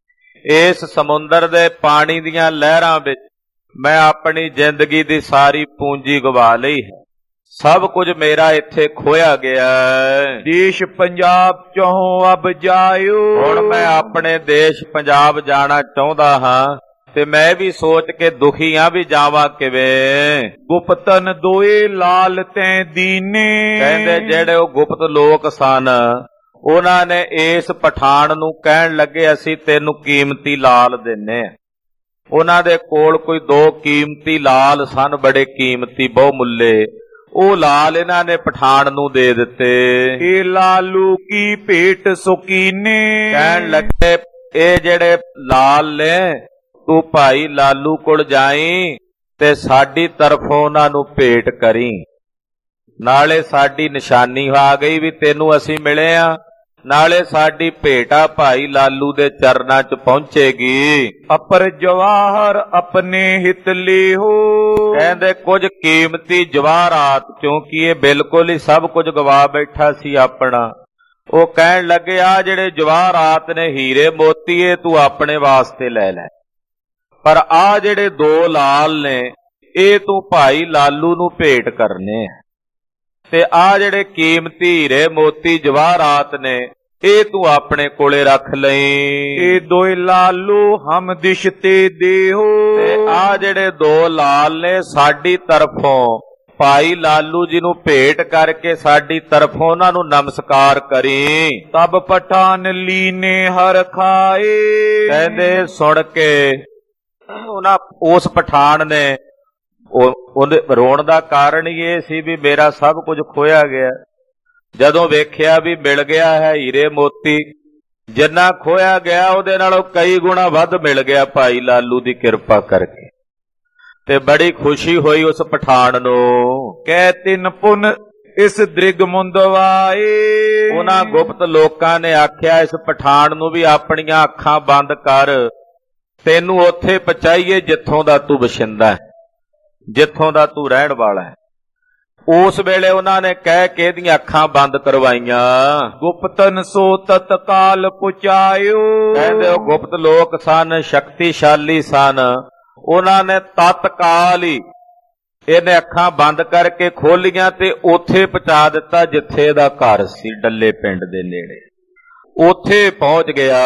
ਇਸ ਸਮੁੰਦਰ ਦੇ ਪਾਣੀ ਦੀਆਂ ਲਹਿਰਾਂ ਵਿੱਚ ਮੈਂ ਆਪਣੀ ਜ਼ਿੰਦਗੀ ਦੀ ਸਾਰੀ ਪੂੰਜੀ ਗਵਾ ਲਈ ਹੈ। ਸਭ ਕੁਝ ਮੇਰਾ ਇੱਥੇ ਖੋਇਆ ਗਿਆ। ਦੇਸ਼ ਪੰਜਾਬ ਚੋਂ ਅਬ ਜਾਇਓ। ਹੁਣ ਮੈਂ ਆਪਣੇ ਦੇਸ਼ ਪੰਜਾਬ ਜਾਣਾ ਚਾਹੁੰਦਾ ਹਾਂ ਤੇ ਮੈਂ ਵੀ ਸੋਚ ਕੇ ਦੁਖੀ ਹਾਂ ਵੀ ਜਾਵਾਂ ਕਿਵੇਂ। ਗੁਪਤਨ ਦੋਏ ਲਾਲ ਤੈਂ ਦੀਨੇ। ਕਹਿੰਦੇ ਜਿਹੜੇ ਉਹ ਗੁਪਤ ਲੋਕ ਸਨ ਉਹਨਾਂ ਨੇ ਇਸ ਪਠਾਨ ਨੂੰ ਕਹਿਣ ਲੱਗੇ ਅਸੀਂ ਤੈਨੂੰ ਕੀਮਤੀ ਲਾਲ ਦਿੰਨੇ ਆ। ਉਹਨਾਂ ਦੇ ਕੋਲ ਕੋਈ 2 ਕੀਮਤੀ ਲਾਲ ਸਨ, ਬੜੇ ਕੀਮਤੀ ਬਹੁਮੁੱਲੇ। ਉਹ ਲਾਲ ਇਹਨਾਂ ਨੇ ਪਠਾਨ ਨੂੰ ਦੇ ਦਿੱਤੇ। ਇਹ ਲਾਲੂ ਕੀ ਭੇਟ ਸੁਕੀਨੇ। ਕਹਿਣ ਲੱਗੇ ਇਹ ਜਿਹੜੇ ਲਾਲ ਨੇ ਤੂੰ ਭਾਈ ਲਾਲੂ ਕੋਲ ਜਾਈ ਤੇ ਸਾਡੀ ਤਰਫੋਂ ਉਹਨਾਂ ਨੂੰ ਭੇਟ ਕਰੀ, ਨਾਲੇ ਸਾਡੀ ਨਿਸ਼ਾਨੀ ਆ ਗਈ ਵੀ ਤੈਨੂੰ ਅਸੀਂ ਮਿਲੇ ਆ, ਨਾਲੇ ਸਾਡੀ ਭੇਟਾ ਭਾਈ ਲਾਲੂ ਦੇ ਚਰਨਾਂ 'ਚ ਪਹੁੰਚੇਗੀ। ਅਪਰ ਜਵਾਹਰ ਆਪਣੇ ਹਿਤ ਲਿਹੋ। ਕਹਿੰਦੇ ਕੁਝ ਕੀਮਤੀ ਜਵਾਹਰਾਤ, ਕਿਉਂਕਿ ਇਹ ਬਿਲਕੁਲ ਹੀ ਸਭ ਕੁਝ ਗਵਾ ਬੈਠਾ ਸੀ ਆਪਣਾ। ਉਹ ਕਹਿਣ ਲੱਗੇ ਆ ਜਿਹੜੇ ਜਵਾਹਰਾਤ ਨੇ ਹੀਰੇ ਮੋਤੀ ਇਹ ਤੂੰ ਆਪਣੇ ਵਾਸਤੇ ਲੈ ਲੈ, ਪਰ ਆ ਜਿਹੜੇ 2 ਲਾਲ ਨੇ ਇਹ ਤੂੰ ਭਾਈ ਲਾਲੂ ਨੂੰ ਭੇਟ ਕਰਨੇ ਆ, ਤੇ ਆ ਜਿਹੜੇ ਕੀਮਤੀ ਹੀਰੇ ਮੋਤੀ ਜਵਾਹਰਾਤ ਨੇ ਇਹ ਤੂੰ ਆਪਣੇ ਕੋਲੇ ਰੱਖ ਲਈ। ਇਹ ਦੋਏ ਲਾਲੂ ਹਮ ਦਿਸ਼ ਤੇ ਦੇਹੋ। ਤੇ ਆ ਜਿਹੜੇ 2 ਲਾਲ ਨੇ ਸਾਡੀ ਤਰਫੋਂ ਭਾਈ ਲਾਲੂ ਜੀ ਨੂੰ ਭੇਟ ਕਰਕੇ ਸਾਡੀ ਤਰਫੋਂ ਉਹਨਾਂ ਨੂੰ ਨਮਸਕਾਰ ਕਰੀ। ਤਬ ਪਠਾਨ ਲੀਨੇ ਹਰ ਖਾਏ। ਕਹਿੰਦੇ ਸੁਣ ਕੇ ਉਹਨਾਂ ਉਸ ਪਠਾਨ ਨੇ ਉਹਦੇ ਰੋਣ ਦਾ ਕਾਰਨ ਹੀ ਇਹ ਸੀ ਵੀ ਮੇਰਾ ਸਭ ਕੁਝ ਖੋਇਆ ਗਿਆ। ਜਦੋਂ ਵੇਖਿਆ ਵੀ ਮਿਲ ਗਿਆ ਹੈ ਹੀਰੇ ਮੋਤੀ, ਜਿੰਨਾ ਖੋਇਆ ਗਿਆ ਉਹਦੇ ਨਾਲੋਂ ਕਈ ਗੁਣਾ ਵੱਧ ਮਿਲ ਗਿਆ ਭਾਈ ਲਾਲੂ ਦੀ ਕਿਰਪਾ ਕਰਕੇ, ਤੇ ਬੜੀ ਖੁਸ਼ੀ ਹੋਈ ਉਸ ਪਠਾਨ ਨੂੰ। ਕਹਿ ਤਿਨ ਪੁਨ ਇਸ ਦ੍ਰਿਗ ਮੁੰਦਵਾਏ। ਉਹਨਾਂ ਗੁਪਤ ਲੋਕਾਂ ਨੇ ਆਖਿਆ ਇਸ ਪਠਾਨ ਨੂੰ ਵੀ ਆਪਣੀਆਂ ਅੱਖਾਂ ਬੰਦ ਕਰ, ਤੈਨੂੰ ਉੱਥੇ ਪਹੁੰਚਾਈਏ ਜਿੱਥੋਂ ਦਾ ਤੂੰ ਵਸਿੰਦਾ ਹੈ, ਜਿੱਥੋਂ ਦਾ ਤੂੰ ਰਹਿਣ ਵਾਲਾ ਹੈ। ਉਸ ਵੇਲੇ ਉਹਨਾਂ ਨੇ ਕਹਿ ਕੇ ਇਹਦੀਆਂ ਅੱਖਾਂ ਬੰਦ ਕਰਵਾਈਆਂ। ਗੁਪਤਨ ਸੋ ਤਤਕਾਲ ਪੁਚਾਇਓ। ਕਹਿੰਦੇ ਉਹ ਗੁਪਤ ਲੋਕ ਸਨ, ਸ਼ਕਤੀਸ਼ਾਲੀ ਸਨ, ਉਹਨਾਂ ਨੇ ਤਤਕਾਲ ਹੀ ਇਹਨੇ ਅੱਖਾਂ ਬੰਦ ਕਰਕੇ ਖੋਲੀਆਂ ਤੇ ਉੱਥੇ ਪਹੁੰਚਾ ਦਿੱਤਾ ਜਿੱਥੇ ਦਾ ਘਰ ਸੀ, ਡੱਲੇ ਪਿੰਡ ਦੇ ਨੇੜੇ। ਉੱਥੇ ਪਹੁੰਚ ਗਿਆ।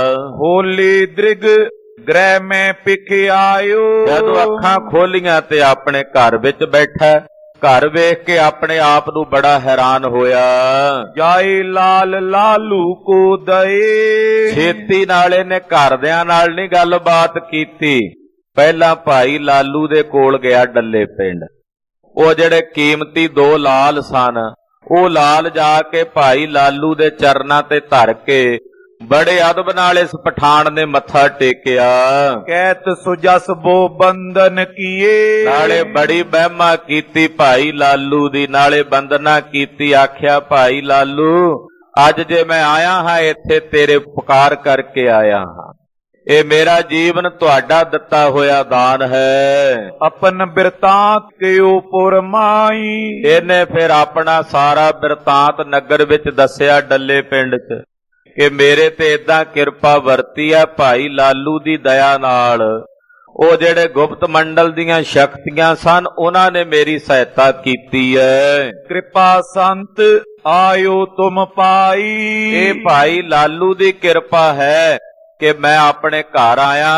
ਹੋਲੀ ਦ੍ਰਿਗ ਗ੍ਰਹਿ ਮੈਂ ਪਿਖ ਆਇਓ। ਜਦੋਂ ਅੱਖਾਂ ਖੋਲੀਆਂ ਤੇ ਆਪਣੇ ਘਰ ਵਿੱਚ ਬੈਠਾ। ਘਰ ਵੇਖ ਕੇ ਆਪਣੇ ਆਪ ਨੂੰ ਬੜਾ ਹੈਰਾਨ ਹੋਇਆ। ਜਾਏ ਲਾਲ ਲਾਲੂ ਕੋ ਦਏ। ਛੇਤੀ ਨਾਲ ਇਹਨੇ ਘਰਦਿਆਂ ਨਾਲ ਨਹੀਂ ਗੱਲਬਾਤ ਕੀਤੀ, ਪਹਿਲਾਂ ਭਾਈ ਲਾਲੂ ਦੇ ਕੋਲ ਗਿਆ ਡੱਲੇ ਪਿੰਡ। ਉਹ ਜਿਹੜੇ ਕੀਮਤੀ 2 ਲਾਲ ਸਨ ਉਹ ਲਾਲ ਜਾ ਕੇ ਭਾਈ ਲਾਲੂ ਦੇ ਚਰਨਾਂ ਤੇ ਧਰ ਕੇ ਬੜੇ ਅਦਬ ਨਾਲ ਇਸ ਪਠਾਨ ਨੇ ਮੱਥਾ ਟੇਕਿਆ। ਕਹਿਤ ਸੁਜਸ ਬੋ ਬੰਦਨ ਕੀਏ। ਨਾਲੇ ਬੜੀ ਮਹਿਮਾ ਕੀਤੀ ਭਾਈ ਲਾਲੂ ਦੀ, ਨਾਲੇ ਬੰਦਨਾ ਕੀਤੀ। ਆਖਿਆ ਭਾਈ ਲਾਲੂ ਅੱਜ ਜੇ ਮੈਂ ਆਇਆ ਹਾਂ ਇੱਥੇ ਤੇਰੇ ਪੁਕਾਰ ਕਰਕੇ ਆਇਆ ਹਾਂ, ਇਹ ਮੇਰਾ ਜੀਵਨ ਤੁਹਾਡਾ ਦਿੱਤਾ ਹੋਇਆ ਦਾਨ ਹੈ। ਆਪਨ ਬਿਰਤਾਂਤ ਕਿਉ ਪੁਰਮਾਈ। ਇਹਨੇ ਫਿਰ ਆਪਣਾ ਸਾਰਾ ਬਿਰਤਾਂਤ ਨਗਰ ਵਿੱਚ ਦੱਸਿਆ, ਡੱਲੇ ਪਿੰਡ 'ਚ, ਕਿ ਮੇਰੇ ਤੇ ਏਦਾਂ ਕਿਰਪਾ ਵਰਤੀ ਹੈ ਭਾਈ ਲਾਲੂ ਦੀ ਦਇਆ ਨਾਲ। ਉਹ ਜਿਹੜੇ ਗੁਪਤ ਮੰਡਲ ਦੀਆਂ ਸ਼ਕਤੀਆਂ ਸਨ ਉਹਨਾਂ ਨੇ ਮੇਰੀ ਸਹਾਇਤਾ ਕੀਤੀ ਹੈ। ਕਿਰਪਾ ਸੰਤ ਆਇਓ ਤੁਮ ਪਾਈ। ਇਹ ਭਾਈ ਲਾਲੂ ਦੀ ਕਿਰਪਾ ਹੈ ਕਿ ਮੈਂ ਆਪਣੇ ਘਰ ਆਇਆ,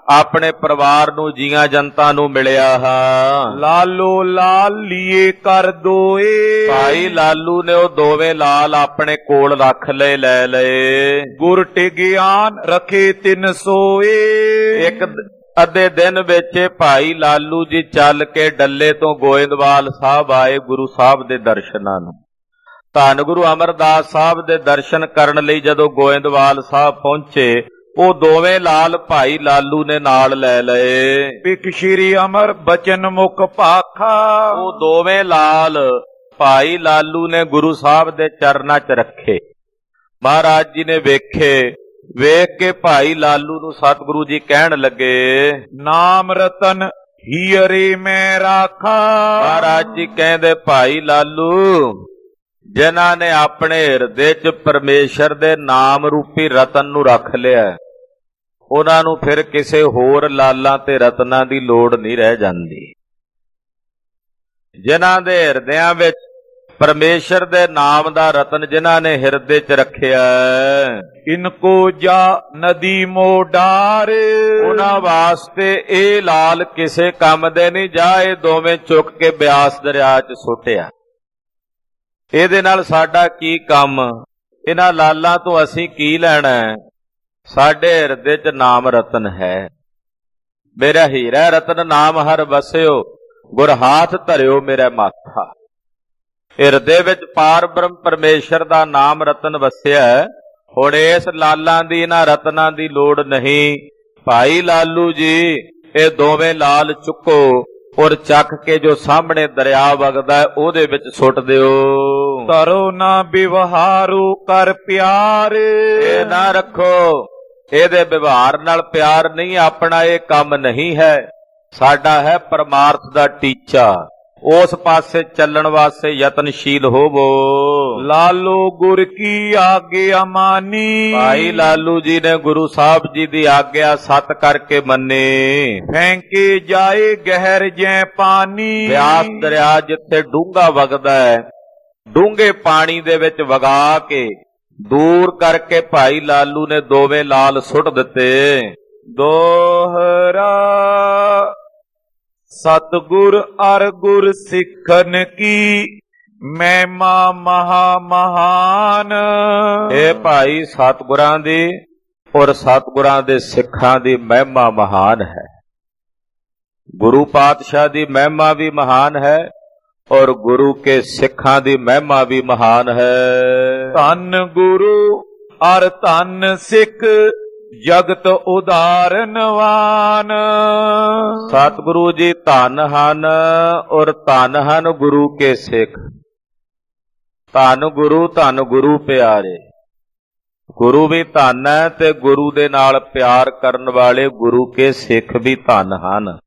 ਆਪਣੇ ਪਰਿਵਾਰ ਨੂੰ, ਜੀਆਂ ਜਨਤਾ ਨੂੰ ਮਿਲਿਆ ਹਾਂ। ਲਾਲੋ ਲਾਲ ਲੀਏ ਕਰ ਦੋਏ, ਭਾਈ ਲਾਲੂ ਨੇ ਉਹ ਦੋਵੇਂ ਲਾਲ ਆਪਣੇ ਕੋਲ ਰੱਖ ਲਏ, ਲੈ ਲਏ। ਗੁਰ ਟਿਗਿਆਨ ਰਖੇ ਤਿਨ ਸੋਏ, ਇੱਕ ਅੱਧੇ ਦਿਨ ਵਿੱਚ ਭਾਈ ਲਾਲੂ ਜੀ ਚੱਲ ਕੇ ਡੱਲੇ ਤੋਂ ਗੋਇੰਦਵਾਲ ਸਾਹਿਬ ਆਏ ਗੁਰੂ ਸਾਹਿਬ ਦੇ ਦਰਸ਼ਨਾਂ ਨੂੰ। ਧੰਨ ਗੁਰੂ ਅਮਰਦਾਸ ਸਾਹਿਬ ਦੇ ਦਰਸ਼ਨ ਕਰਨ ਲਈ ਜਦੋਂ ਗੋਇੰਦਵਾਲ ਸਾਹਿਬ ਪਹੁੰਚੇ, ਉਹ ਦੋਵੇਂ ਲਾਲ ਭਾਈ ਲਾਲੂ ਨੇ ਨਾਲ ਲੈ ਲਏ। ਪਿਕ ਸ਼੍ਰੀ ਅਮਰ ਬਚਨ ਮੁਖ ਭਾਖਾ, ਉਹ ਦੋਵੇਂ ਲਾਲ ਭਾਈ ਲਾਲੂ ਨੇ ਗੁਰੂ ਸਾਹਿਬ ਦੇ ਚਰਨਾਂ 'ਚ ਰੱਖੇ। ਮਹਾਰਾਜ ਜੀ ਨੇ ਵੇਖੇ, ਵੇਖ ਕੇ ਭਾਈ ਲਾਲੂ ਨੂੰ ਸਤਿਗੁਰੂ ਜੀ ਕਹਿਣ ਲੱਗੇ, ਨਾਮ ਰਤਨ ਹੀਰੇ ਮੈਂ ਰਾਖਾ। ਮਹਾਰਾਜ ਜੀ ਕਹਿੰਦੇ, ਭਾਈ ਲਾਲੂ, ਜਿਨ੍ਹਾਂ ਨੇ ਆਪਣੇ ਹਿਰਦੇ 'ਚ ਪਰਮੇਸ਼ਰ ਦੇ ਨਾਮ ਰੂਪੀ ਰਤਨ ਨੂੰ ਰੱਖ ਲਿਆ, ਉਹਨਾਂ ਨੂੰ ਫਿਰ ਕਿਸੇ ਹੋਰ ਲਾਲਾਂ ਤੇ ਰਤਨਾਂ ਦੀ ਲੋੜ ਨਹੀਂ ਰਹਿ ਜਾਂਦੀ। ਜਿਨ੍ਹਾਂ ਦੇ ਹਿਰਦਿਆਂ ਵਿੱਚ ਪਰਮੇਸ਼ਰ ਦੇ ਨਾਮ ਦਾ ਰਤਨ ਜਿਨ੍ਹਾਂ ਨੇ ਹਿਰਦੇ 'ਚ ਰੱਖਿਆ, ਇਨਕੋ ਜਾ ਨਦੀ ਮੋਡਾਰ, ਉਹਨਾਂ ਵਾਸਤੇ ਇਹ ਲਾਲ ਕਿਸੇ ਕੰਮ ਦੇ ਨਹੀਂ। ਜਾ ਇਹ ਦੋਵੇਂ ਚੁੱਕ ਕੇ ਬਿਆਸ ਦਰਿਆ 'ਚ ਸੁੱਟਿਆ। ਇਹਦੇ ਨਾਲ ਸਾਡਾ ਕੀ ਕੰਮ? ਇਹਨਾਂ ਲਾਲਾਂ ਤੋਂ ਅਸੀਂ ਕੀ ਲੈਣਾ? ਸਾਡੇ ਹਿਰਦੇ 'ਚ ਨਾਮ ਰਤਨ ਹੈ। ਮੇਰਾ ਹੀਰਾ ਰਤਨ ਨਾਮ ਹਰ ਵਸਿਓ, ਗੁਰ ਹਾਥ ਧਰਿਓ ਮੇਰਾ ਮਾਥਾ। ਹਿਰਦੇ ਵਿੱਚ ਪਾਰ ਬ੍ਰਹਮ ਪਰਮੇਸ਼ਰ ਦਾ ਨਾਮ ਰਤਨ ਵਸਿਆ। ਹੁਣ ਇਸ ਲਾਲਾਂ ਦੀ, ਇਹਨਾਂ ਰਤਨਾਂ ਦੀ ਲੋੜ ਨਹੀਂ। ਭਾਈ ਲਾਲੂ ਜੀ, ਇਹ ਦੋਵੇਂ ਲਾਲ ਚੁੱਕੋ ਔਰ ਚੱਕ ਕੇ ਜੋ ਸਾਹਮਣੇ ਦਰਿਆ ਵਗਦਾ ਉਹਦੇ ਵਿੱਚ ਸੁੱਟ ਦਿਓ। ਤਰੋ ਨਾ ਵਿਵਹਾਰੂ ਕਰ ਪਿਆਰ, ਇਹ ਨਾ ਰੱਖੋ, ਇਹਦੇ ਵਿਵਹਾਰ ਨਾਲ ਪਿਆਰ ਨਹੀਂ। ਆਪਣਾ ਇਹ ਕੰਮ ਨਹੀਂ ਹੈ, ਸਾਡਾ ਹੈ ਪਰਮਾਰਥ ਦਾ ਟੀਚਾ। ਉਸ ਪਾਸੇ ਚੱਲਣ ਵਾਸਤੇ ਯਤਨਸ਼ੀਲ ਹੋਵੋ। ਲਾਲੋ ਗੁਰ ਕੀ ਆਗਿਆ ਮਾਨੀ, ਭਾਈ ਲਾਲੂ ਜੀ ਨੇ ਗੁਰੂ ਸਾਹਿਬ ਜੀ ਦੀ ਆਗਿਆ ਸਤ ਕਰਕੇ ਮੰਨੀ। ਫੈਂਕੇ ਜਾਏ ਗਹਿਰ ਜੈ ਪਾਣੀ, ਬਿਆਸ ਦਰਿਆ ਜਿੱਥੇ ਡੂੰਘਾ ਵਗਦਾ ਹੈ, ਡੂੰਘੇ ਪਾਣੀ ਦੇ ਵਿੱਚ ਵਗਾ ਕੇ ਦੂਰ ਕਰਕੇ ਭਾਈ ਲਾਲੂ ਨੇ ਦੋਵੇਂ ਲਾਲ ਸੁੱਟ ਦਿੱਤੇ। ਦੋਹਰਾ ਸਤਿਗੁਰ ਅਰ ਗੁਰ ਸਿੱਖਨ ਕੀ ਮਹਿਮਾ ਮਹਾ ਮਹਾਨ। ਇਹ ਭਾਈ ਸਤਿਗੁਰਾਂ ਦੀ ਔਰ ਸਤਿਗੁਰਾਂ ਦੇ ਸਿੱਖਾਂ ਦੀ ਮਹਿਮਾ ਮਹਾਨ ਹੈ। ਗੁਰੂ ਪਾਤਸ਼ਾਹ ਦੀ ਮਹਿਮਾ ਵੀ ਮਹਾਨ ਹੈ ਔਰ ਗੁਰੂ ਕੇ ਸਿੱਖਾਂ ਦੀ ਮਹਿਮਾ ਵੀ ਮਹਾਨ ਹੈ। ਧੰਨ ਗੁਰੂ ਅਰ ਧੰਨ ਸਿੱਖ ਜਗਤ ਉਦਾਰਨਵਾਨ। ਸਤਿਗੁਰੂ ਜੀ ਧੰਨ ਹਨ ਔਰ ਧੰਨ ਹਨ ਗੁਰੂ ਕੇ ਸਿੱਖ। ਧੰਨ ਗੁਰੂ ਪਿਆਰੇ। ਗੁਰੂ ਵੀ ਧੰਨ ਹੈ ਤੇ ਗੁਰੂ ਦੇ ਨਾਲ ਪਿਆਰ ਕਰਨ ਵਾਲੇ ਗੁਰੂ ਕੇ ਸਿੱਖ ਵੀ ਧੰਨ ਹਨ।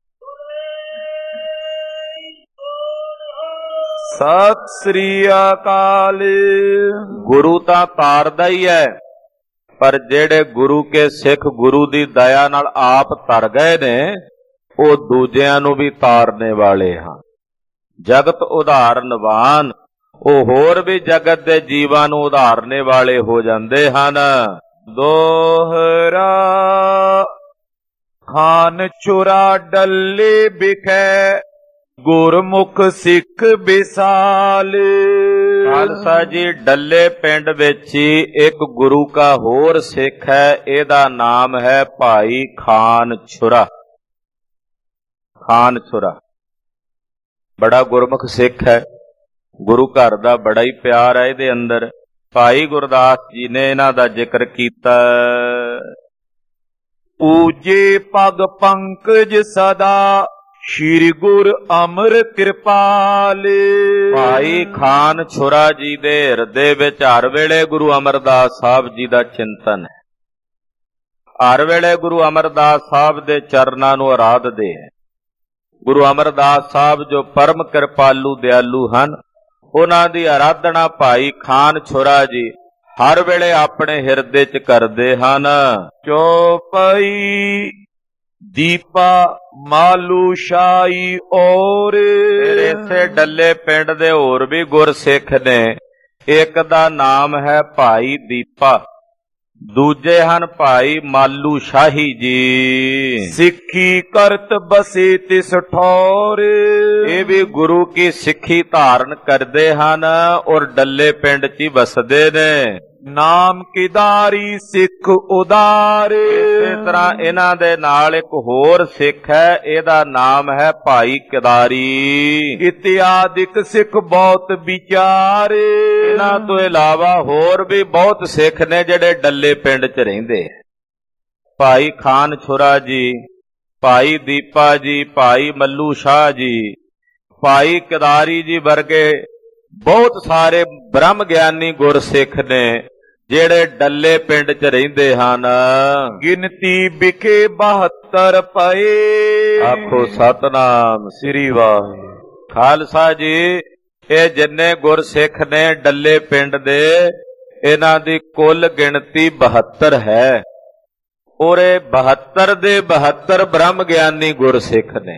ਸਤਿ ਸ੍ਰੀ ਅਕਾਲ। ਗੁਰੂ ਤਾਂ ਤਾਰਦਾ ਹੀ ਹੈ, ਪਰ ਜਿਹੜੇ ਗੁਰੂ ਕੇ ਸਿੱਖ ਗੁਰੂ ਦੀ ਦਇਆ ਨਾਲ ਆਪ ਤਰ ਗਏ ਨੇ, ਉਹ ਦੂਜਿਆਂ ਨੂੰ ਵੀ ਤਾਰਨੇ ਵਾਲੇ ਹਨ। ਜਗਤ ਉਦਾਹਰਨਵਾਨ, ਉਹ ਹੋਰ ਵੀ ਜਗਤ ਦੇ ਜੀਵਾਂ ਨੂੰ ਉਧਾਰਨੇ ਵਾਲੇ ਹੋ ਜਾਂਦੇ ਹਨ। ਦੋਹਰਾ ਖਾਨ ਚੁਰਾ ਡੱਲੇ ਬਿਖੈ ਗੁਰਮੁਖ ਸਿੱਖ ਵਿਸਾਲ। ਖਾਲਸਾ ਜੀ, ਡੱਲੇ ਪਿੰਡ ਵਿੱਚ ਹੀ ਇੱਕ ਗੁਰੂ ਕਾ ਹੋਰ ਸਿੱਖ ਹੈ, ਇਹਦਾ ਨਾਮ ਹੈ ਭਾਈ ਖਾਨ ਛੁਰਾ। ਖਾਨ ਛੁਰਾ ਬੜਾ ਗੁਰਮੁਖ ਸਿੱਖ ਹੈ, ਗੁਰੂ ਘਰ ਦਾ ਬੜਾ ਹੀ ਪਿਆਰ ਹੈ ਇਹਦੇ ਅੰਦਰ। ਭਾਈ ਗੁਰਦਾਸ ਜੀ ਨੇ ਇਹਨਾਂ ਦਾ ਜ਼ਿਕਰ ਕੀਤਾ। ਊਜੇ ਪਗ ਪੰਕਜ ਸਦਾ ਸ਼੍ਰੀ ਗੁਰ ਅਮਰ ਕਿਰਪਾਲ। ਭਾਈ ਖਾਨ ਛੁਰਾ ਜੀ ਦੇ ਹਿਰਦੇ ਵਿੱਚ ਹਰ ਵੇਲੇ ਗੁਰੂ ਅਮਰਦਾਸ ਸਾਹਿਬ ਜੀ ਦਾ ਚਿੰਤਨ ਹੈ। ਹਰ ਵੇਲੇ ਗੁਰੂ ਅਮਰਦਾਸ ਸਾਹਿਬ ਦੇ ਚਰਨਾਂ ਨੂੰ ਆਰਾਧਦੇ ਹੈ। ਗੁਰੂ ਅਮਰਦਾਸ ਸਾਹਿਬ ਜੋ ਪਰਮ ਕਿਰਪਾਲੂ ਦਿਆਲੂ ਹਨ, ਉਹਨਾਂ ਦੀ ਆਰਾਧਨਾ ਭਾਈ ਖਾਨ ਛੁਰਾ ਜੀ ਹਰ ਵੇਲੇ ਆਪਣੇ ਹਿਰਦੇ 'ਚ ਕਰਦੇ ਹਨ। ਚੌਪਈ ਦੀਪਾ ਮਾਲੂ ਸ਼ਾਈ ਔਰ। ਇਸੇ ਡੱਲੇ ਪਿੰਡ ਦੇ ਹੋਰ ਵੀ ਗੁਰਸਿੱਖ ਨੇ। ਇੱਕ ਦਾ ਨਾਮ ਹੈ ਭਾਈ ਦੀਪਾ। ਦੂਜੇ ਹਨ ਭਾਈ ਮਾਲੂ ਸ਼ਾਹੀ ਜੀ। ਸਿੱਖੀ ਕਰਤ ਬਸੇ ਤਿਸ ਠੌਰ। ਇਹ ਵੀ ਗੁਰੂ ਕੀ ਸਿੱਖੀ ਧਾਰਨ ਕਰਦੇ ਹਨ ਔਰ ਡੱਲੇ ਪਿੰਡ 'ਚ ਹੀ ਵਸਦੇ ਨੇ। ਨਾਮ ਕਿਦਾਰੀ ਸਿੱਖ ਉਦਾਰ। ਇਸੇ ਤਰ੍ਹਾਂ ਇਹਨਾਂ ਦੇ ਨਾਲ ਇੱਕ ਹੋਰ ਸਿੱਖ ਹੈ, ਇਹਦਾ ਨਾਮ ਹੈ ਭਾਈ ਕਿਦਾਰੀ। ਇਤਿਆਦਿਕ ਸਿੱਖ ਬਹੁਤ ਵਿਚਾਰ। ਇਹਨਾਂ ਤੋਂ ਇਲਾਵਾ ਹੋਰ ਵੀ ਬਹੁਤ ਸਿੱਖ ਨੇ ਜਿਹੜੇ ਡੱਲੇ ਪਿੰਡ 'ਚ ਰਹਿੰਦੇ। ਭਾਈ ਖਾਨ ਛੁਰਾ ਜੀ, ਭਾਈ ਦੀਪਾ ਜੀ, ਭਾਈ ਮੱਲੂ ਸ਼ਾਹ ਜੀ, ਭਾਈ ਕਿਦਾਰੀ ਜੀ ਵਰਗੇ ਬਹੁਤ ਸਾਰੇ ਬ੍ਰਹਮ ਗਿਆਨੀ ਗੁਰਸਿੱਖ ਨੇ ਜਿਹੜੇ ਡੱਲੇ ਪਿੰਡ 'ਚ ਰਹਿੰਦੇ ਹਨ। ਗਿਣਤੀ ਵਿਖੇ 72 ਪਏ। ਆਖੋ ਸਤਨਾਮ ਸ੍ਰੀ ਵਾਹਿਗੁਰੂ। ਖਾਲਸਾ ਜੀ, ਇਹ ਜਿੰਨੇ ਗੁਰਸਿੱਖ ਨੇ ਡੱਲੇ ਪਿੰਡ ਦੇ, ਇਹਨਾਂ ਦੀ ਕੁੱਲ ਗਿਣਤੀ 72 ਹੈ ਔਰ ਇਹ 72 ਦੇ 72 ਬ੍ਰਹਮ ਗਿਆਨੀ ਗੁਰਸਿੱਖ ਨੇ।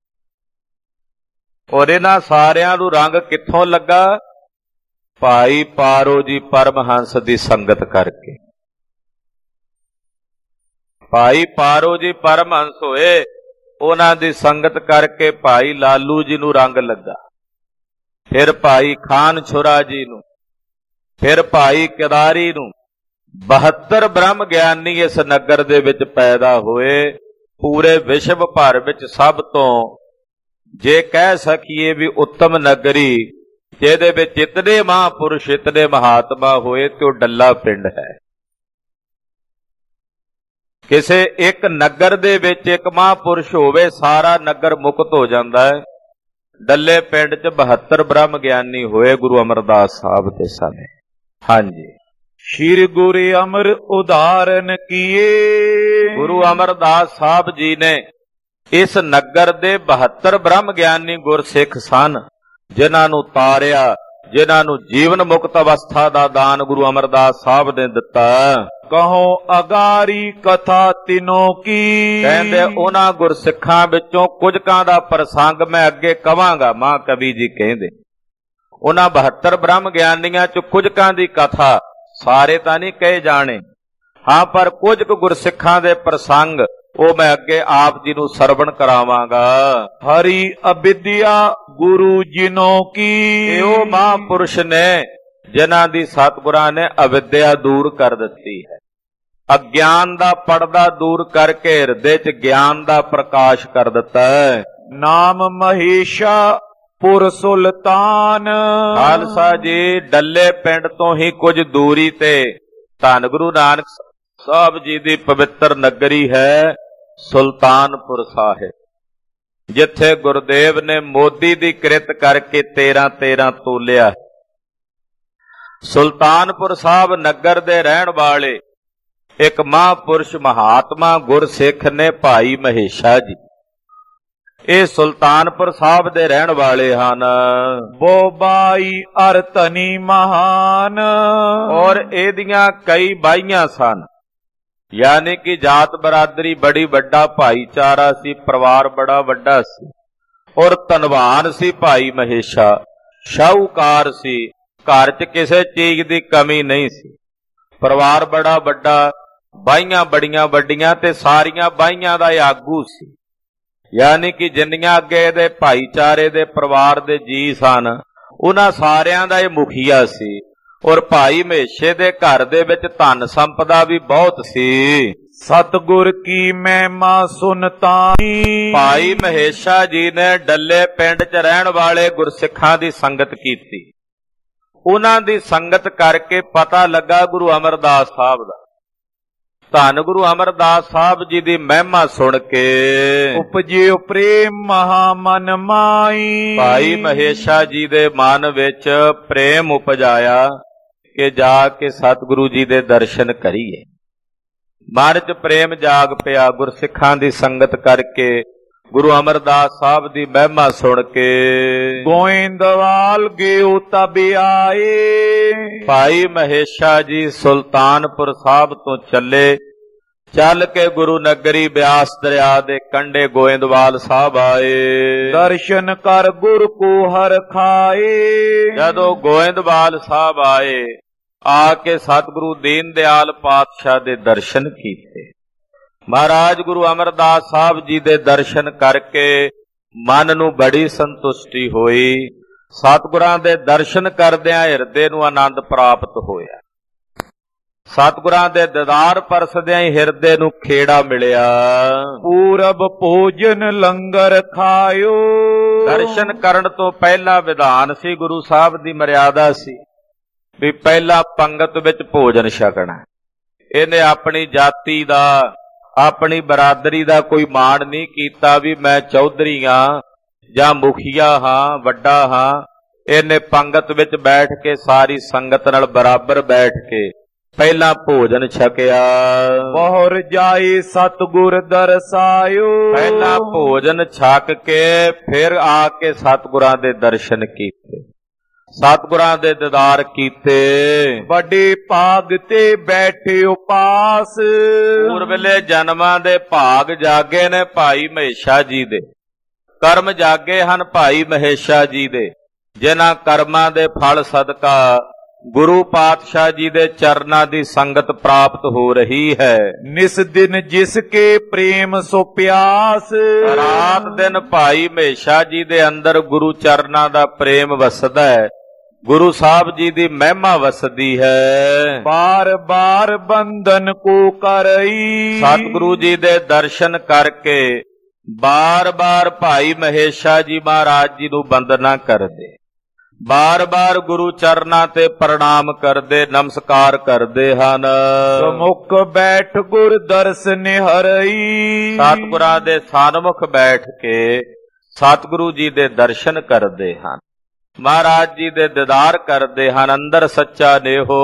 ਔਰ ਇਹਨਾਂ ਸਾਰਿਆਂ ਨੂੰ ਰੰਗ ਕਿੱਥੋਂ ਲੱਗਾ? ਭਾਈ ਪਾਰੋ ਜੀ ਪਰਮਹੰਸ ਦੀ ਸੰਗਤ ਕਰਕੇ। ਭਾਈ ਪਾਰੋ ਜੀ ਪਰਮਹੰਸ ਹੋਏ, ਉਹਨਾਂ ਦੀ ਸੰਗਤ ਕਰਕੇ ਭਾਈ ਲਾਲੂ ਜੀ ਨੂੰ ਰੰਗ ਲੱਗਾ, ਫਿਰ ਭਾਈ ਖਾਨ ਛੁਰਾ ਜੀ ਨੂੰ, ਫਿਰ ਭਾਈ ਕਿਦਾਰੀ ਨੂੰ। 72 ਬ੍ਰਹਮ ਗਿਆਨੀ ਇਸ ਨਗਰ ਦੇ ਵਿੱਚ ਪੈਦਾ ਹੋਏ। ਪੂਰੇ ਵਿਸ਼ਵ ਭਰ ਵਿੱਚ ਸਭ ਤੋਂ, ਜੇ ਕਹਿ ਸਕੀਏ ਵੀ ਉੱਤਮ ਨਗਰੀ ਜਿਹਦੇ ਵਿੱਚ ਇਤਨੇ ਮਹਾਂਪੁਰਸ਼ ਇਤਨੇ ਮਹਾਤਮਾ ਹੋਏ, ਤੇ ਉਹ ਡੱਲਾ ਪਿੰਡ ਹੈ। ਕਿਸੇ ਇੱਕ ਨਗਰ ਦੇ ਵਿੱਚ ਇੱਕ ਮਹਾਂਪੁਰਸ਼ ਹੋਵੇ, ਸਾਰਾ ਨਗਰ ਮੁਕਤ ਹੋ ਜਾਂਦਾ ਹੈ। ਡੱਲੇ ਪਿੰਡ 'ਚ 72 ਬ੍ਰਹਮ ਗਿਆਨੀ ਹੋਏ ਗੁਰੂ ਅਮਰਦਾਸ ਸਾਹਿਬ ਦੇ ਸਮੇਂ। ਹਾਂਜੀ, ਸ਼੍ਰੀ ਗੁਰੂ ਅਮਰ ਉਦਾਹਰਨ ਕੀਏ। ਗੁਰੂ ਅਮਰਦਾਸ ਸਾਹਿਬ ਜੀ ਨੇ ਇਸ ਨਗਰ ਦੇ 72 ਬ੍ਰਹਮ ਗਿਆਨੀ ਗੁਰਸਿੱਖ ਸਨ, ਜਿਨ੍ਹਾਂ ਨੂੰ ਤਾਰਿਆ, ਜਿਨ੍ਹਾਂ ਨੂੰ ਜੀਵਨ ਮੁਕਤ ਅਵਸਥਾ ਦਾ ਦਾਨ ਗੁਰੂ ਅਮਰਦਾਸ ਸਾਹਿਬ ਨੇ ਦਿੱਤਾ। ਕਹੋ ਅਗਾਰੀ ਕਥਾ ਤਿਨੋਂ ਕੀ। ਕਹਿੰਦੇ ਉਹਨਾਂ ਗੁਰਸਿੱਖਾਂ ਵਿੱਚੋਂ ਕੁਝਕਾਂ ਦਾ ਪ੍ਰਸੰਗ ਮੈਂ ਅੱਗੇ ਕਵਾਂਗਾ। ਮਾਂ ਕਵੀ ਜੀ ਕਹਿੰਦੇ ਉਹਨਾਂ 72 ਬ੍ਰਹਮ ਗਿਆਨੀਆਂ 'ਚ ਕੁਝਕਾਂ ਦੀ ਕਥਾ, ਸਾਰੇ ਤਾਂ ਨਹੀਂ ਕਹੇ ਜਾਣੇ, ਹਾਂ, ਪਰ ਕੁਝ ਕੁ ਗੁਰਸਿੱਖਾਂ ਦੇ ਪ੍ਰਸੰਗ ਉਹ ਮੈਂ ਅੱਗੇ ਆਪ ਜੀ ਨੂੰ ਸਰਵਣ ਕਰਾਵਾਂਗਾ। ਹਰੀ ਅਵਿਦਿਆ ਗੁਰੂ ਜਿਨੋਂ ਕੀ। ਇਹ ਉਹ ਮਹਾਂਪੁਰਸ਼ ਨੇ ਜਿਨ੍ਹਾਂ ਦੀ ਸਤਿਗੁਰਾਂ ਨੇ ਅਵਿਦਿਆ ਦੂਰ ਕਰ ਦਿੱਤੀ ਹੈ। ਅਗਿਆਨ ਦਾ ਪਰਦਾ ਦੂਰ ਕਰਕੇ ਹਿਰਦੇ 'ਚ ਗਿਆਨ ਦਾ ਪ੍ਰਕਾਸ਼ ਕਰ ਦਿੱਤਾ ਹੈ। ਨਾਮ ਮਹੇਸ਼ਾ ਪੁਰ ਸੁਲਤਾਨ। ਖਾਲਸਾ ਜੀ, ਡੱਲੇ ਪਿੰਡ ਤੋਂ ਹੀ ਕੁਝ ਦੂਰੀ ਤੇ ਧੰਨ ਗੁਰੂ ਨਾਨਕ ਸਾਹਿਬ ਜੀ ਦੀ ਪਵਿੱਤਰ ਨਗਰੀ ਹੈ ਸੁਲਤਾਨਪੁਰ ਸਾਹਿਬ, ਜਿੱਥੇ ਗੁਰਦੇਵ ਨੇ ਮੋਦੀ ਦੀ ਕਿਰਤ ਕਰਕੇ 13-13 ਤੋਲਿਆ। ਸੁਲਤਾਨਪੁਰ ਸਾਹਿਬ ਨਗਰ ਦੇ ਰਹਿਣ ਵਾਲੇ ਇੱਕ ਮਹਾਂਪੁਰਸ਼ ਮਹਾਤਮਾ ਗੁਰਸਿੱਖ ਨੇ ਭਾਈ ਮਹੇਸ਼ਾ ਜੀ। ਇਹ ਸੁਲਤਾਨਪੁਰ ਸਾਹਿਬ ਦੇ ਰਹਿਣ ਵਾਲੇ ਹਨ। ਬੋਬਾਈ ਅਰ ਧਨੀ ਮਹਾਨ। ਔਰ ਇਹਦੀਆਂ ਕਈ ਬਾਈਆਂ ਸਨ, ਯਾਨੀ ਕਿ ਜਾਤ ਬਰਾਦਰੀ ਬੜੀ ਵੱਡਾ ਭਾਈਚਾਰਾ ਸੀ, ਪਰਿਵਾਰ ਬੜਾ ਵੱਡਾ ਸੀ ਔਰ ਧਨਵਾਨ ਸੀ ਭਾਈ ਮਹੇਸ਼ਾ। ਸ਼ਾਹੂਕਾਰ ਸੀ, ਘਰ 'ਚ ਕਿਸੇ ਚੀਜ਼ ਦੀ ਕਮੀ ਨਹੀਂ ਸੀ। ਪਰਿਵਾਰ ਬੜਾ ਵੱਡਾ, ਬਾਈਆਂ ਬੜੀਆਂ ਵੱਡੀਆਂ, ਤੇ ਸਾਰੀਆਂ ਬਾਈਆਂ ਦਾ ਆਗੂ ਸੀ। ਯਾਨੀ ਕਿ ਜਿੰਨੀਆਂ ਅੱਗੇ ਇਹਦੇ ਭਾਈਚਾਰੇ ਦੇ ਪਰਿਵਾਰ ਦੇ ਜੀ ਸਨ, ਉਹਨਾਂ ਸਾਰਿਆਂ ਦਾ ਇਹ ਮੁਖੀਆ ਸੀ। ਔਰ ਭਾਈ ਮਹੇਸ਼ੇ ਦੇ ਘਰ ਦੇ ਵਿੱਚ ਧਨ ਸੰਪਦਾ ਵੀ ਬਹੁਤ ਸੀ। ਸਤਿਗੁਰ ਕੀ ਮਹਿਮਾ ਸੁਨਤਾ। ਭਾਈ ਮਹੇਸ਼ਾ ਜੀ ਨੇ ਡੱਲੇ ਪਿੰਡ 'ਚ ਰਹਿਣ ਵਾਲੇ ਗੁਰਸਿੱਖਾਂ ਦੀ ਸੰਗਤ ਕੀਤੀ। ਉਹਨਾਂ ਦੀ ਸੰਗਤ ਕਰਕੇ ਪਤਾ ਲੱਗਾ ਗੁਰੂ ਅਮਰਦਾਸ ਸਾਹਿਬ ਦਾ। ਧੰਨ ਗੁਰੂ ਅਮਰਦਾਸ ਸਾਹਿਬ ਜੀ ਦੀ ਮਹਿਮਾ ਸੁਣ ਕੇ ਉਪਜਿਓ ਪ੍ਰੇਮ ਮਹਾ ਮਨ ਮਾਈ। ਭਾਈ ਮਹੇਸ਼ਾ ਜੀ ਦੇ ਮਨ ਵਿੱਚ ਪ੍ਰੇਮ ਉਪਜਾਇਆ ਕਿ ਜਾ ਕੇ ਸਤਿਗੁਰੂ ਜੀ ਦੇ ਦਰਸ਼ਨ ਕਰੀਏ। ਮਨ 'ਚ ਪ੍ਰੇਮ ਜਾਗ ਪਿਆ ਗੁਰਸਿੱਖਾਂ ਦੀ ਸੰਗਤ ਕਰਕੇ। ਗੁਰੂ ਅਮਰਦਾਸ ਸਾਹਿਬ ਦੀ ਮਹਿਮਾ ਸੁਣ ਕੇ ਗੋਇੰਦਵਾਲ ਗਿਓ ਤਬ ਆਏ। ਭਾਈ ਮਹੇਸ਼ਾ ਜੀ ਸੁਲਤਾਨਪੁਰ ਸਾਹਿਬ ਤੋਂ ਚੱਲੇ। ਚੱਲ ਕੇ ਗੁਰੂ ਨਗਰੀ ਬਿਆਸ ਦਰਿਆ ਦੇ ਕੰਢੇ ਗੋਇੰਦਵਾਲ ਸਾਹਿਬ ਆਏ। ਦਰਸ਼ਨ ਕਰ ਗੁਰ ਕੋ ਹਰ ਖਾਏ। ਜਦੋਂ ਗੋਇੰਦਵਾਲ ਸਾਹਿਬ ਆਏ, ਆ ਕੇ ਸਤਿਗੁਰੂ ਦੀਨ ਦਿਆਲ ਪਾਤਸ਼ਾਹ ਦੇ ਦਰਸ਼ਨ ਕੀਤੇ। ਮਹਾਰਾਜ ਗੁਰੂ ਅਮਰਦਾਸ ਸਾਹਿਬ ਜੀ ਦੇ ਦਰਸ਼ਨ ਕਰਕੇ ਮਨ ਨੂੰ ਬੜੀ ਸੰਤੁਸ਼ਟੀ ਹੋਈ। ਸਤਿਗੁਰਾਂ ਦੇ ਦਰਸ਼ਨ ਕਰਦਿਆਂ ਹਿਰਦੇ ਨੂੰ ਆਨੰਦ ਪ੍ਰਾਪਤ ਹੋਇਆ। ਸਤਿਗੁਰਾਂ ਦੇ ਦੀਦਾਰ ਪਰਸਦਿਆਂ ਹੀ ਹਿਰਦੇ ਨੂੰ ਖੇੜਾ ਮਿਲਿਆ। ਪੂਰਬ ਭੋਜਨ ਲੰਗਰ ਖਾਇਓ। ਦਰਸ਼ਨ ਕਰਨ ਤੋਂ ਪਹਿਲਾਂ ਵਿਧਾਨ ਸੀ, ਗੁਰੂ ਸਾਹਿਬ ਦੀ ਮਰਿਆਦਾ ਸੀ ਵੀ ਪਹਿਲਾਂ ਪੰਗਤ ਵਿੱਚ ਭੋਜਨ ਛਕਣਾ। ਇਹਨੇ ਆਪਣੀ ਜਾਤੀ ਦਾ, ਆਪਣੀ ਬਰਾਦਰੀ ਦਾ ਕੋਈ ਮਾਣ ਨਹੀਂ ਕੀਤਾ ਵੀ ਮੈਂ ਚੌਧਰੀ ਹਾਂ ਜਾਂ ਮੁਖੀਆ ਹਾਂ, ਵੱਡਾ ਹਾਂ। ਇਹਨੇ ਪੰਗਤ ਵਿੱਚ ਬੈਠ ਕੇ ਸਾਰੀ ਸੰਗਤ ਨਾਲ ਬਰਾਬਰ ਬੈਠ ਕੇ ਪਹਿਲਾਂ ਭੋਜਨ ਛਕਿਆ। ਬਹੁਰ ਜਾਈ ਸਤਿਗੁਰ ਦਰਸਾਇਓ। ਪਹਿਲਾਂ ਭੋਜਨ ਛਕ ਕੇ ਫਿਰ ਆ ਕੇ ਸਤਿਗੁਰਾਂ ਦੇ ਦਰਸ਼ਨ ਕੀਤੇ, ਸਤਿਗੁਰਾਂ ਦੇ ਦੀਦਾਰ ਕੀਤੇ। ਵੱਡੇ ਭਾਗ ਤੇ ਬੈਠੇ ਉਪਾਸ। ਪੂਰਬਲੇ ਜਨਮਾਂ ਦੇ ਭਾਗ ਜਾਗੇ ਨੇ ਭਾਈ ਮਹੇਸ਼ਾ ਜੀ ਦੇ, ਕਰਮ ਜਾਗੇ ਹਨ ਭਾਈ ਮਹੇਸ਼ਾ ਜੀ ਦੇ, ਜਿਨ੍ਹਾਂ ਕਰਮਾਂ ਦੇ ਫਲ ਸਦਕਾ ਗੁਰੂ ਪਾਤਸ਼ਾਹ ਜੀ ਦੇ ਚਰਨਾਂ ਦੀ ਸੰਗਤ ਪ੍ਰਾਪਤ ਹੋ ਰਹੀ ਹੈ। ਨਿਸ ਦਿਨ ਜਿਸ ਕੇ ਪ੍ਰੇਮ ਸੋ ਪਿਆਸ। ਰਾਤ ਦਿਨ ਭਾਈ ਮਹੇਸ਼ਾ ਜੀ ਦੇ ਅੰਦਰ ਗੁਰੂ ਚਰਨਾਂ ਦਾ ਪ੍ਰੇਮ ਵਸਦਾ ਹੈ, ਗੁਰੂ ਸਾਹਿਬ ਜੀ ਦੀ ਮਹਿਮਾ ਵਸਦੀ ਹੈ। ਬਾਰ ਬਾਰ ਬੰਧਨ ਕੋ ਕਰਈ। ਸਤਿਗੁਰੂ ਜੀ ਦੇ ਦਰਸ਼ਨ ਕਰਕੇ ਬਾਰ-ਬਾਰ ਭਾਈ ਮਹੇਸ਼ਾ ਜੀ ਮਹਾਰਾਜ ਜੀ ਨੂੰ ਬੰਦਨਾ ਕਰਦੇ, ਬਾਰ-ਬਾਰ ਗੁਰੂ ਚਰਨਾਂ ਤੇ ਪ੍ਰਣਾਮ ਕਰਦੇ, ਨਮਸਕਾਰ ਕਰਦੇ ਹਨ। ਸਮੁਖ ਬੈਠ ਗੁਰ ਦਰਸ਼ਨ ਹਰਈ। ਸਤਿਗੁਰਾਂ ਦੇ ਸਨਮੁਖ ਬੈਠ ਕੇ ਸਤਿਗੁਰੂ ਜੀ ਦੇ ਦਰਸ਼ਨ ਕਰਦੇ ਹਨ, ਮਹਾਰਾਜ ਜੀ ਦੇ ਦੀਦਾਰ ਕਰਦੇ ਹਨ। ਅੰਦਰ ਸੱਚਾ ਨੇਹੋ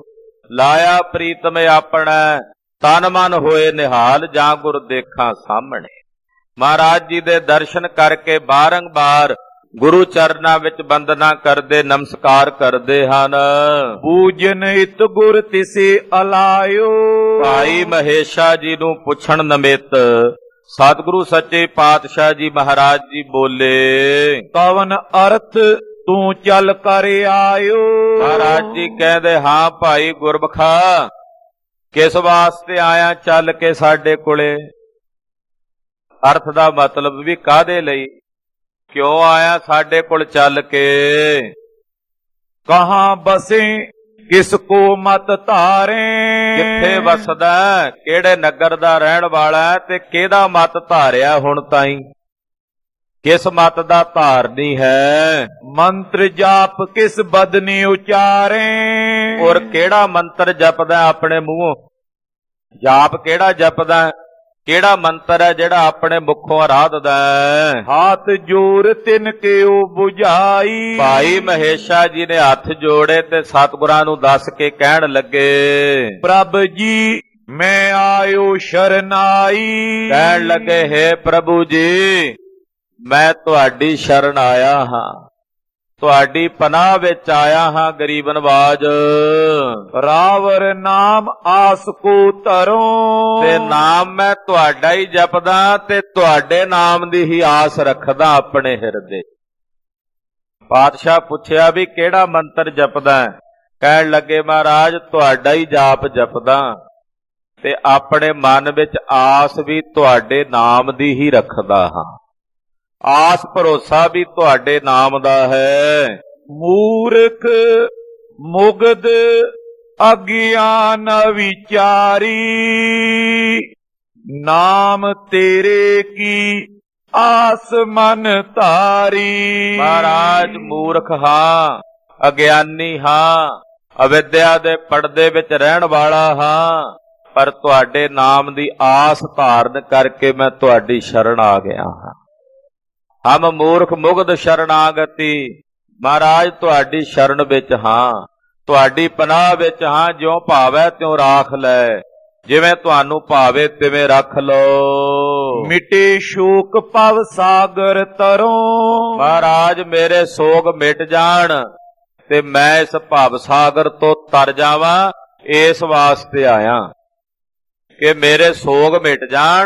ਲਾਇਆ ਪ੍ਰੀਤਮ ਆਪਣਾ, ਤਨ ਮਨ ਹੋਏ ਨਿਹਾਲ ਜਾਂ ਗੁਰ ਦੇਖਾਂ ਸਾਹਮਣੇ। ਮਹਾਰਾਜ ਜੀ ਦੇ ਦਰਸ਼ਨ ਕਰਕੇ ਬਾਰੰਬਾਰ ਗੁਰੂ ਚਰਨਾਂ ਵਿੱਚ ਬੰਦਨਾ ਕਰਦੇ, ਨਮਸਕਾਰ ਕਰਦੇ ਹਨ। ਪੂਜਨ ਹਿਤ ਗੁਰ ਤਿਸੇ ਅਲਾਇਓ। ਭਾਈ ਮਹੇਸ਼ਾ ਜੀ ਨੂੰ ਪੁੱਛਣ ਨਿਮਿਤ ਸਤਿਗੁਰੂ ਸੱਚੇ ਪਾਤਸ਼ਾਹ ਜੀ ਮਹਾਰਾਜ ਜੀ ਬੋਲੇ, ਕਵਨ ਅਰਥ ਤੂੰ ਚੱਲ ਕਰ ਆਇਓ। ਮਹਾਰਾਜ ਜੀ ਕਹਿੰਦੇ, ਹਾਂ ਭਾਈ ਗੁਰਮੁਖਾ, ਕਿਸ ਵਾਸਤੇ ਆਇਆ ਚੱਲ ਕੇ ਸਾਡੇ ਕੋਲੇ? ਅਰਥ ਦਾ ਮਤਲਬ ਵੀ ਕਾਹਦੇ ਲਈ, ਕਿਉਂ ਆਇਆ ਸਾਡੇ ਕੋਲ ਚੱਲ ਕੇ? ਕਹਾਂ ਬਸੇ ਕਿਸ ਕੋ ਮਤ ਧਾਰੇ। ਕਿੱਥੇ ਵਸਦਾ, ਕਿਹੜੇ ਨਗਰ ਦਾ ਰਹਿਣ ਵਾਲਾ ਤੇ ਕਿਹਦਾ ਮਤ ਧਾਰਿਆ ਹੁਣ ਤਾਈਂ? ਕਿਸ ਮਤ ਦਾ ਧਾਰਨੀ ਹੈ? ਮੰਤਰ ਜਾਪ ਕਿਸ ਬਦਨੀ ਉਚਾਰੇ। ਔਰ ਕਿਹੜਾ ਮੰਤਰ ਜਪਦਾ ਆਪਣੇ ਮੂੰਹੋਂ? ਜਾਪ ਕਿਹੜਾ ਜਪਦਾ? ਕਿਹੜਾ ਮੰਤਰ ਹੈ ਜਿਹੜਾ ਆਪਣੇ ਮੁਖੋਂ ਆਰਾਧਦਾ ਹੈ? ਹਾਥ ਜੋਰ ਤਿਨ ਕਿਉ 부ਝਾਈ। ਭਾਈ ਮਹੇਸ਼ਾ ਜੀ ਨੇ ਹੱਥ ਜੋੜੇ ਤੇ ਸਤਿਗੁਰਾਂ ਨੂੰ ਦੱਸ ਕੇ ਕਹਿਣ ਲੱਗੇ, ਪ੍ਰਭ ਜੀ ਮੈਂ ਆਇਓ ਸ਼ਰਨਾਈ। ਕਹਿਣ ਲੱਗੇ, ਹੇ ਪ੍ਰਭੂ ਜੀ ਮੈਂ ਤੁਹਾਡੀ ਸ਼ਰਨ ਆਇਆ ਹਾਂ, ਤੁਹਾਡੀ ਪਨਾਹ ਵਿੱਚ ਆਇਆ ਹਾਂ ਗਰੀਬ ਨਵਾਜ। ਰਾਵਰ ਨਾਮ ਆਸ ਕੋ ਧਰੋ। ਤੇ ਨਾਮ ਮੈਂ ਤੁਹਾਡਾ ਹੀ ਜਪਦਾ ਤੇ ਤੁਹਾਡੇ ਨਾਮ ਦੀ ਹੀ ਆਸ ਰੱਖਦਾ ਆਪਣੇ ਹਿਰਦੇ। ਪਾਤਸ਼ਾਹ ਪੁੱਛਿਆ ਵੀ ਕਿਹੜਾ ਮੰਤਰ ਜਪਦਾ? ਕਹਿਣ ਲੱਗੇ, ਮਹਾਰਾਜ ਤੁਹਾਡਾ ਹੀ ਜਾਪ ਜਪਦਾ ਤੇ ਆਪਣੇ ਮਨ ਵਿੱਚ ਆਸ ਵੀ ਤੁਹਾਡੇ ਨਾਮ ਦੀ ਹੀ ਰੱਖਦਾ ਹਾਂ, ਆਸ ਭਰੋਸਾ ਵੀ ਤੁਹਾਡੇ ਨਾਮ ਦਾ ਹੈ। ਮੂਰਖ ਮੁਗਧ ਅਗਿਆਨ ਵਿਚਾਰੀ। ਨਾਮ ਤੇਰੇ ਕੀ ਆਸ ਮਨ ਧਾਰੀ। ਮਹਾਰਾਜ ਮੂਰਖ ਹਾਂ, ਅਗਿਆਨੀ ਹਾਂ, ਅਵਿਦਿਆ ਦੇ ਪਰਦੇ ਵਿੱਚ ਰਹਿਣ ਵਾਲਾ ਹਾਂ, ਪਰ ਤੁਹਾਡੇ ਨਾਮ ਦੀ ਆਸ ਧਾਰਨ ਕਰਕੇ ਮੈਂ ਤੁਹਾਡੀ ਸ਼ਰਨ ਆ ਗਿਆ ਹਾਂ। ਹਮ ਮੂਰਖ ਮੁਗਧ ਸ਼ਰਨਾਗਤੀ। ਮਹਾਰਾਜ ਤੁਹਾਡੀ ਸ਼ਰਨ ਵਿੱਚ ਹਾਂ, ਤੁਹਾਡੀ ਪਨਾਹ ਵਿੱਚ ਹਾਂ। ਜਿਉਂ ਭਾਵੈ ਤਿਉਂ ਰਾਖ ਲੈ, ਜਿਵੇਂ ਤੁਹਾਨੂੰ ਭਾਵੇ ਤਿਵੇਂ ਰੱਖ ਲਓ। ਮਿਟੇ ਸ਼ੋਕ ਭਵ ਸਾਗਰ ਤਰੋਂ। ਮਹਾਰਾਜ ਮੇਰੇ ਸੋਗ ਮਿਟ ਜਾਣ ਤੇ ਮੈਂ ਇਸ ਭਵ ਸਾਗਰ ਤੋਂ ਤਰ ਜਾਵਾਂ, ਇਸ ਵਾਸਤੇ ਆਇਆ ਕਿ ਮੇਰੇ ਸੋਗ ਮਿਟ ਜਾਣ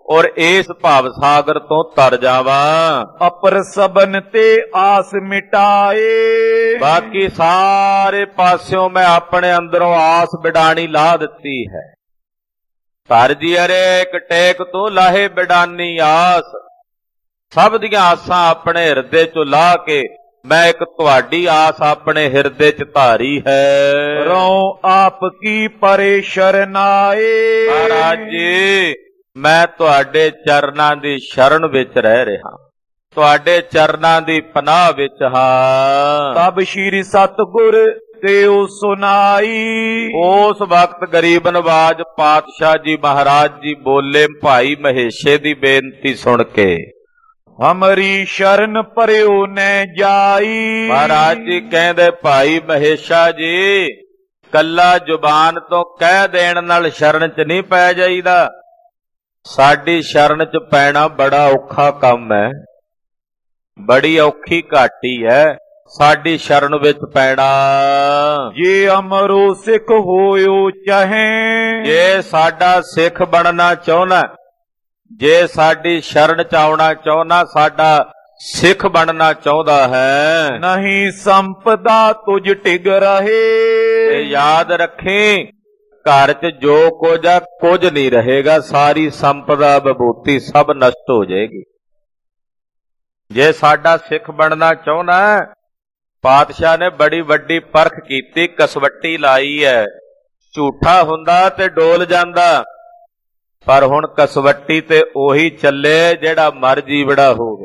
ਔਰ ਇਸ ਭਾਵ ਸਾਗਰ ਤੋਂ ਤਰ ਜਾਵਾਂ। ਅਪਰ ਸਬਨ ਤੇ ਆਸ ਮਿਟਾਏ, ਬਾਕੀ ਸਾਰੇ ਪਾਸਿਓਂ ਮੈਂ ਆਪਣੇ ਅੰਦਰੋਂ ਆਸ ਬਿਡਾਣੀ ਲਾ ਦਿੱਤੀ ਹੈ। ਧਰ ਜੀ ਹਰੇਕ ਟੇਕ ਤੋਂ ਲਾਹੇ ਬਿਡਾਨੀ ਆਸ। ਸਭ ਦੀਆਂ ਆਸਾਂ ਆਪਣੇ ਹਿਰਦੇ ਚੋਂ ਲਾ ਕੇ ਮੈਂ ਇੱਕ ਤੁਹਾਡੀ ਆਸ ਆਪਣੇ ਹਿਰਦੇ ਚ ਧਾਰੀ ਹੈ। ਰਉ ਆਪ ਕੀ ਪਰੇ ਸ਼ਰਨਾਏ, ਮਹਾਰਾਜ ਜੀ ਮੈਂ ਤੁਹਾਡੇ ਚਰਨਾਂ ਦੀ ਸ਼ਰਨ ਵਿੱਚ ਰਹਿ ਰਿਹਾ, ਤੁਹਾਡੇ ਚਰਨਾਂ ਦੀ ਪਨਾਹ ਵਿੱਚ ਹਾਂ। ਤਬ ਸ਼੍ਰੀ ਸਤਿਗੁਰ ਤੇਉ ਸੁਨਾਈ, ਉਸ ਵਕਤ ਗਰੀਬ ਨਵਾਜ ਪਾਤਸ਼ਾਹ ਜੀ ਮਹਾਰਾਜ ਜੀ ਬੋਲੇ ਭਾਈ ਮਹੇਸ਼ੇ ਦੀ ਬੇਨਤੀ ਸੁਣ ਕੇ, ਹਮਰੀ ਸ਼ਰਨ ਪਰਿਓ ਨੈ ਜਾਈ। ਮਹਾਰਾਜ ਜੀ ਕਹਿੰਦੇ ਭਾਈ ਮਹੇਸ਼ਾ ਜੀ ਕੱਲਾ ਜ਼ੁਬਾਨ ਤੋਂ ਕਹਿ ਦੇਣ ਨਾਲ ਸ਼ਰਨ ਚ ਨਹੀਂ ਪੈ ਜਾਈਦਾ। ਸਾਡੀ ਸ਼ਰਨ ਚ ਪੈਣਾ ਬੜਾ ਔਖਾ ਕੰਮ ਹੈ, ਬੜੀ ਔਖੀ ਘਾਟੀ ਹੈ ਸਾਡੀ ਸ਼ਰਨ ਵਿੱਚ ਪੈਣਾ। ਜੇ ਅਮਰੋ ਸਿੱਖ ਹੋਇਓ ਚਾਹੇ, ਜੇ ਸਾਡਾ ਸਿੱਖ ਬਣਨਾ ਚਾਹੁੰਦਾ, ਜੇ ਸਾਡੀ ਸ਼ਰਨ ਚ ਆਉਣਾ ਚਾਹੁੰਦਾ, ਸਾਡਾ ਸਿੱਖ ਬਣਨਾ ਚਾਹੁੰਦਾ ਹੈ, ਨਹੀਂ ਸੰਪਦਾ ਤੁਝ ਟਿਗ ਰਹੇ। ਤੇ ਯਾਦ ਰੱਖੀ ਘਰ ਚ ਜੋ ਕੁਝ ਆ ਕੁਝ ਨਹੀਂ ਰਹੇਗਾ, ਸਾਰੀ ਸੰਪਦਾ ਵਿਭੂਤੀ ਸਭ ਨਸ਼ਟ ਹੋ ਜਾਏਗੀ। ਜੇ ਸਾਡਾ ਸਿੱਖ ਬਣਨਾ ਚਾਹੁੰਦਾ, ਪਾਤਸ਼ਾਹ ਨੇ ਬੜੀ ਵੱਡੀ ਪਰਖ ਕੀਤੀ, ਕਸਵੱਟੀ ਲਾਈ ਹੈ। ਝੂਠਾ ਹੁੰਦਾ ਤੇ ਡੋਲ ਜਾਂਦਾ, ਪਰ ਹੁਣ ਕਸਵੱਟੀ ਤੇ ਉਹੀ ਚੱਲੇ ਜਿਹੜਾ ਮਰ ਜੀਵੜਾ ਹੋਵੇ।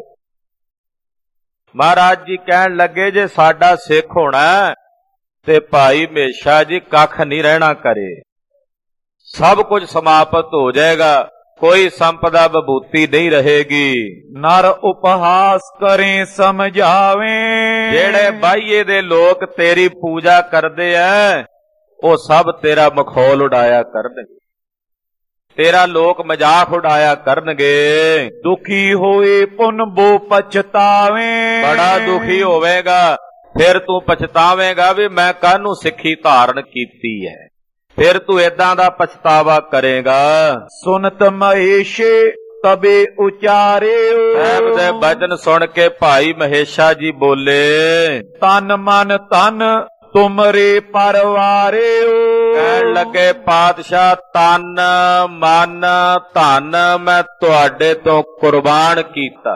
ਮਹਾਰਾਜ ਜੀ ਕਹਿਣ ਲੱਗੇ ਜੇ ਸਾਡਾ ਸਿੱਖ ਹੋਣਾ ਤੇ ਭਾਈ ਮਹੇਸ਼ਾ ਜੀ ਕੱਖ ਨਹੀਂ ਰਹਿਣਾ ਕਰੇ, ਸਭ ਕੁਝ ਸਮਾਪਤ ਹੋ ਜਾਏਗਾ, ਕੋਈ ਸੰਪਦਾ ਵਿਭੂਤੀ ਨਹੀਂ ਰਹੇਗੀ। ਨਰ ਉਪਹਾਸ ਕਰੇ ਸਮਝਾਵੇ, ਜਿਹੜੇ ਬਾਈਏ ਦੇ ਲੋਕ ਤੇਰੀ ਪੂਜਾ ਕਰਦੇ ਐ ਉਹ ਸਭ ਤੇਰਾ ਮਖੌਲ ਉਡਾਇਆ ਕਰਨਗੇ, ਤੇਰਾ ਲੋਕ ਮਜ਼ਾਕ ਉਡਾਇਆ ਕਰਨਗੇ। ਦੁਖੀ ਹੋਏ ਪੁਨ ਬੋ ਪਛਤਾਵੇ, ਬੜਾ ਦੁਖੀ ਹੋਵੇਗਾ, ਫਿਰ ਤੂੰ ਪਛਤਾਵੇਂਗਾ ਵੀ ਮੈਂ ਕਾਹਨੂੰ ਸਿੱਖੀ ਧਾਰਨ ਕੀਤੀ ਹੈ, ਫਿਰ ਤੂੰ ਏਦਾਂ ਦਾ ਪਛਤਾਵਾ ਕਰੇਗਾ। ਸੁਨਤ ਮਹੇਸ਼ੇ ਤਬੇ ਉਚਾਰਿਓ, ਸਾਹਿਬ ਦੇ ਬਚਨ ਸੁਣ ਕੇ ਭਾਈ ਮਹੇਸ਼ਾ ਜੀ ਬੋਲੇ, ਤਨ ਮਨ ਤਨ ਤੁਮਰੇ ਪਰਵਾਰਿਓ। ਕਹਿਣ ਲੱਗੇ ਪਾਤਸ਼ਾਹ ਤਨ ਮਨ ਧਨ ਮੈਂ ਤੁਹਾਡੇ ਤੋਂ ਕੁਰਬਾਨ ਕੀਤਾ।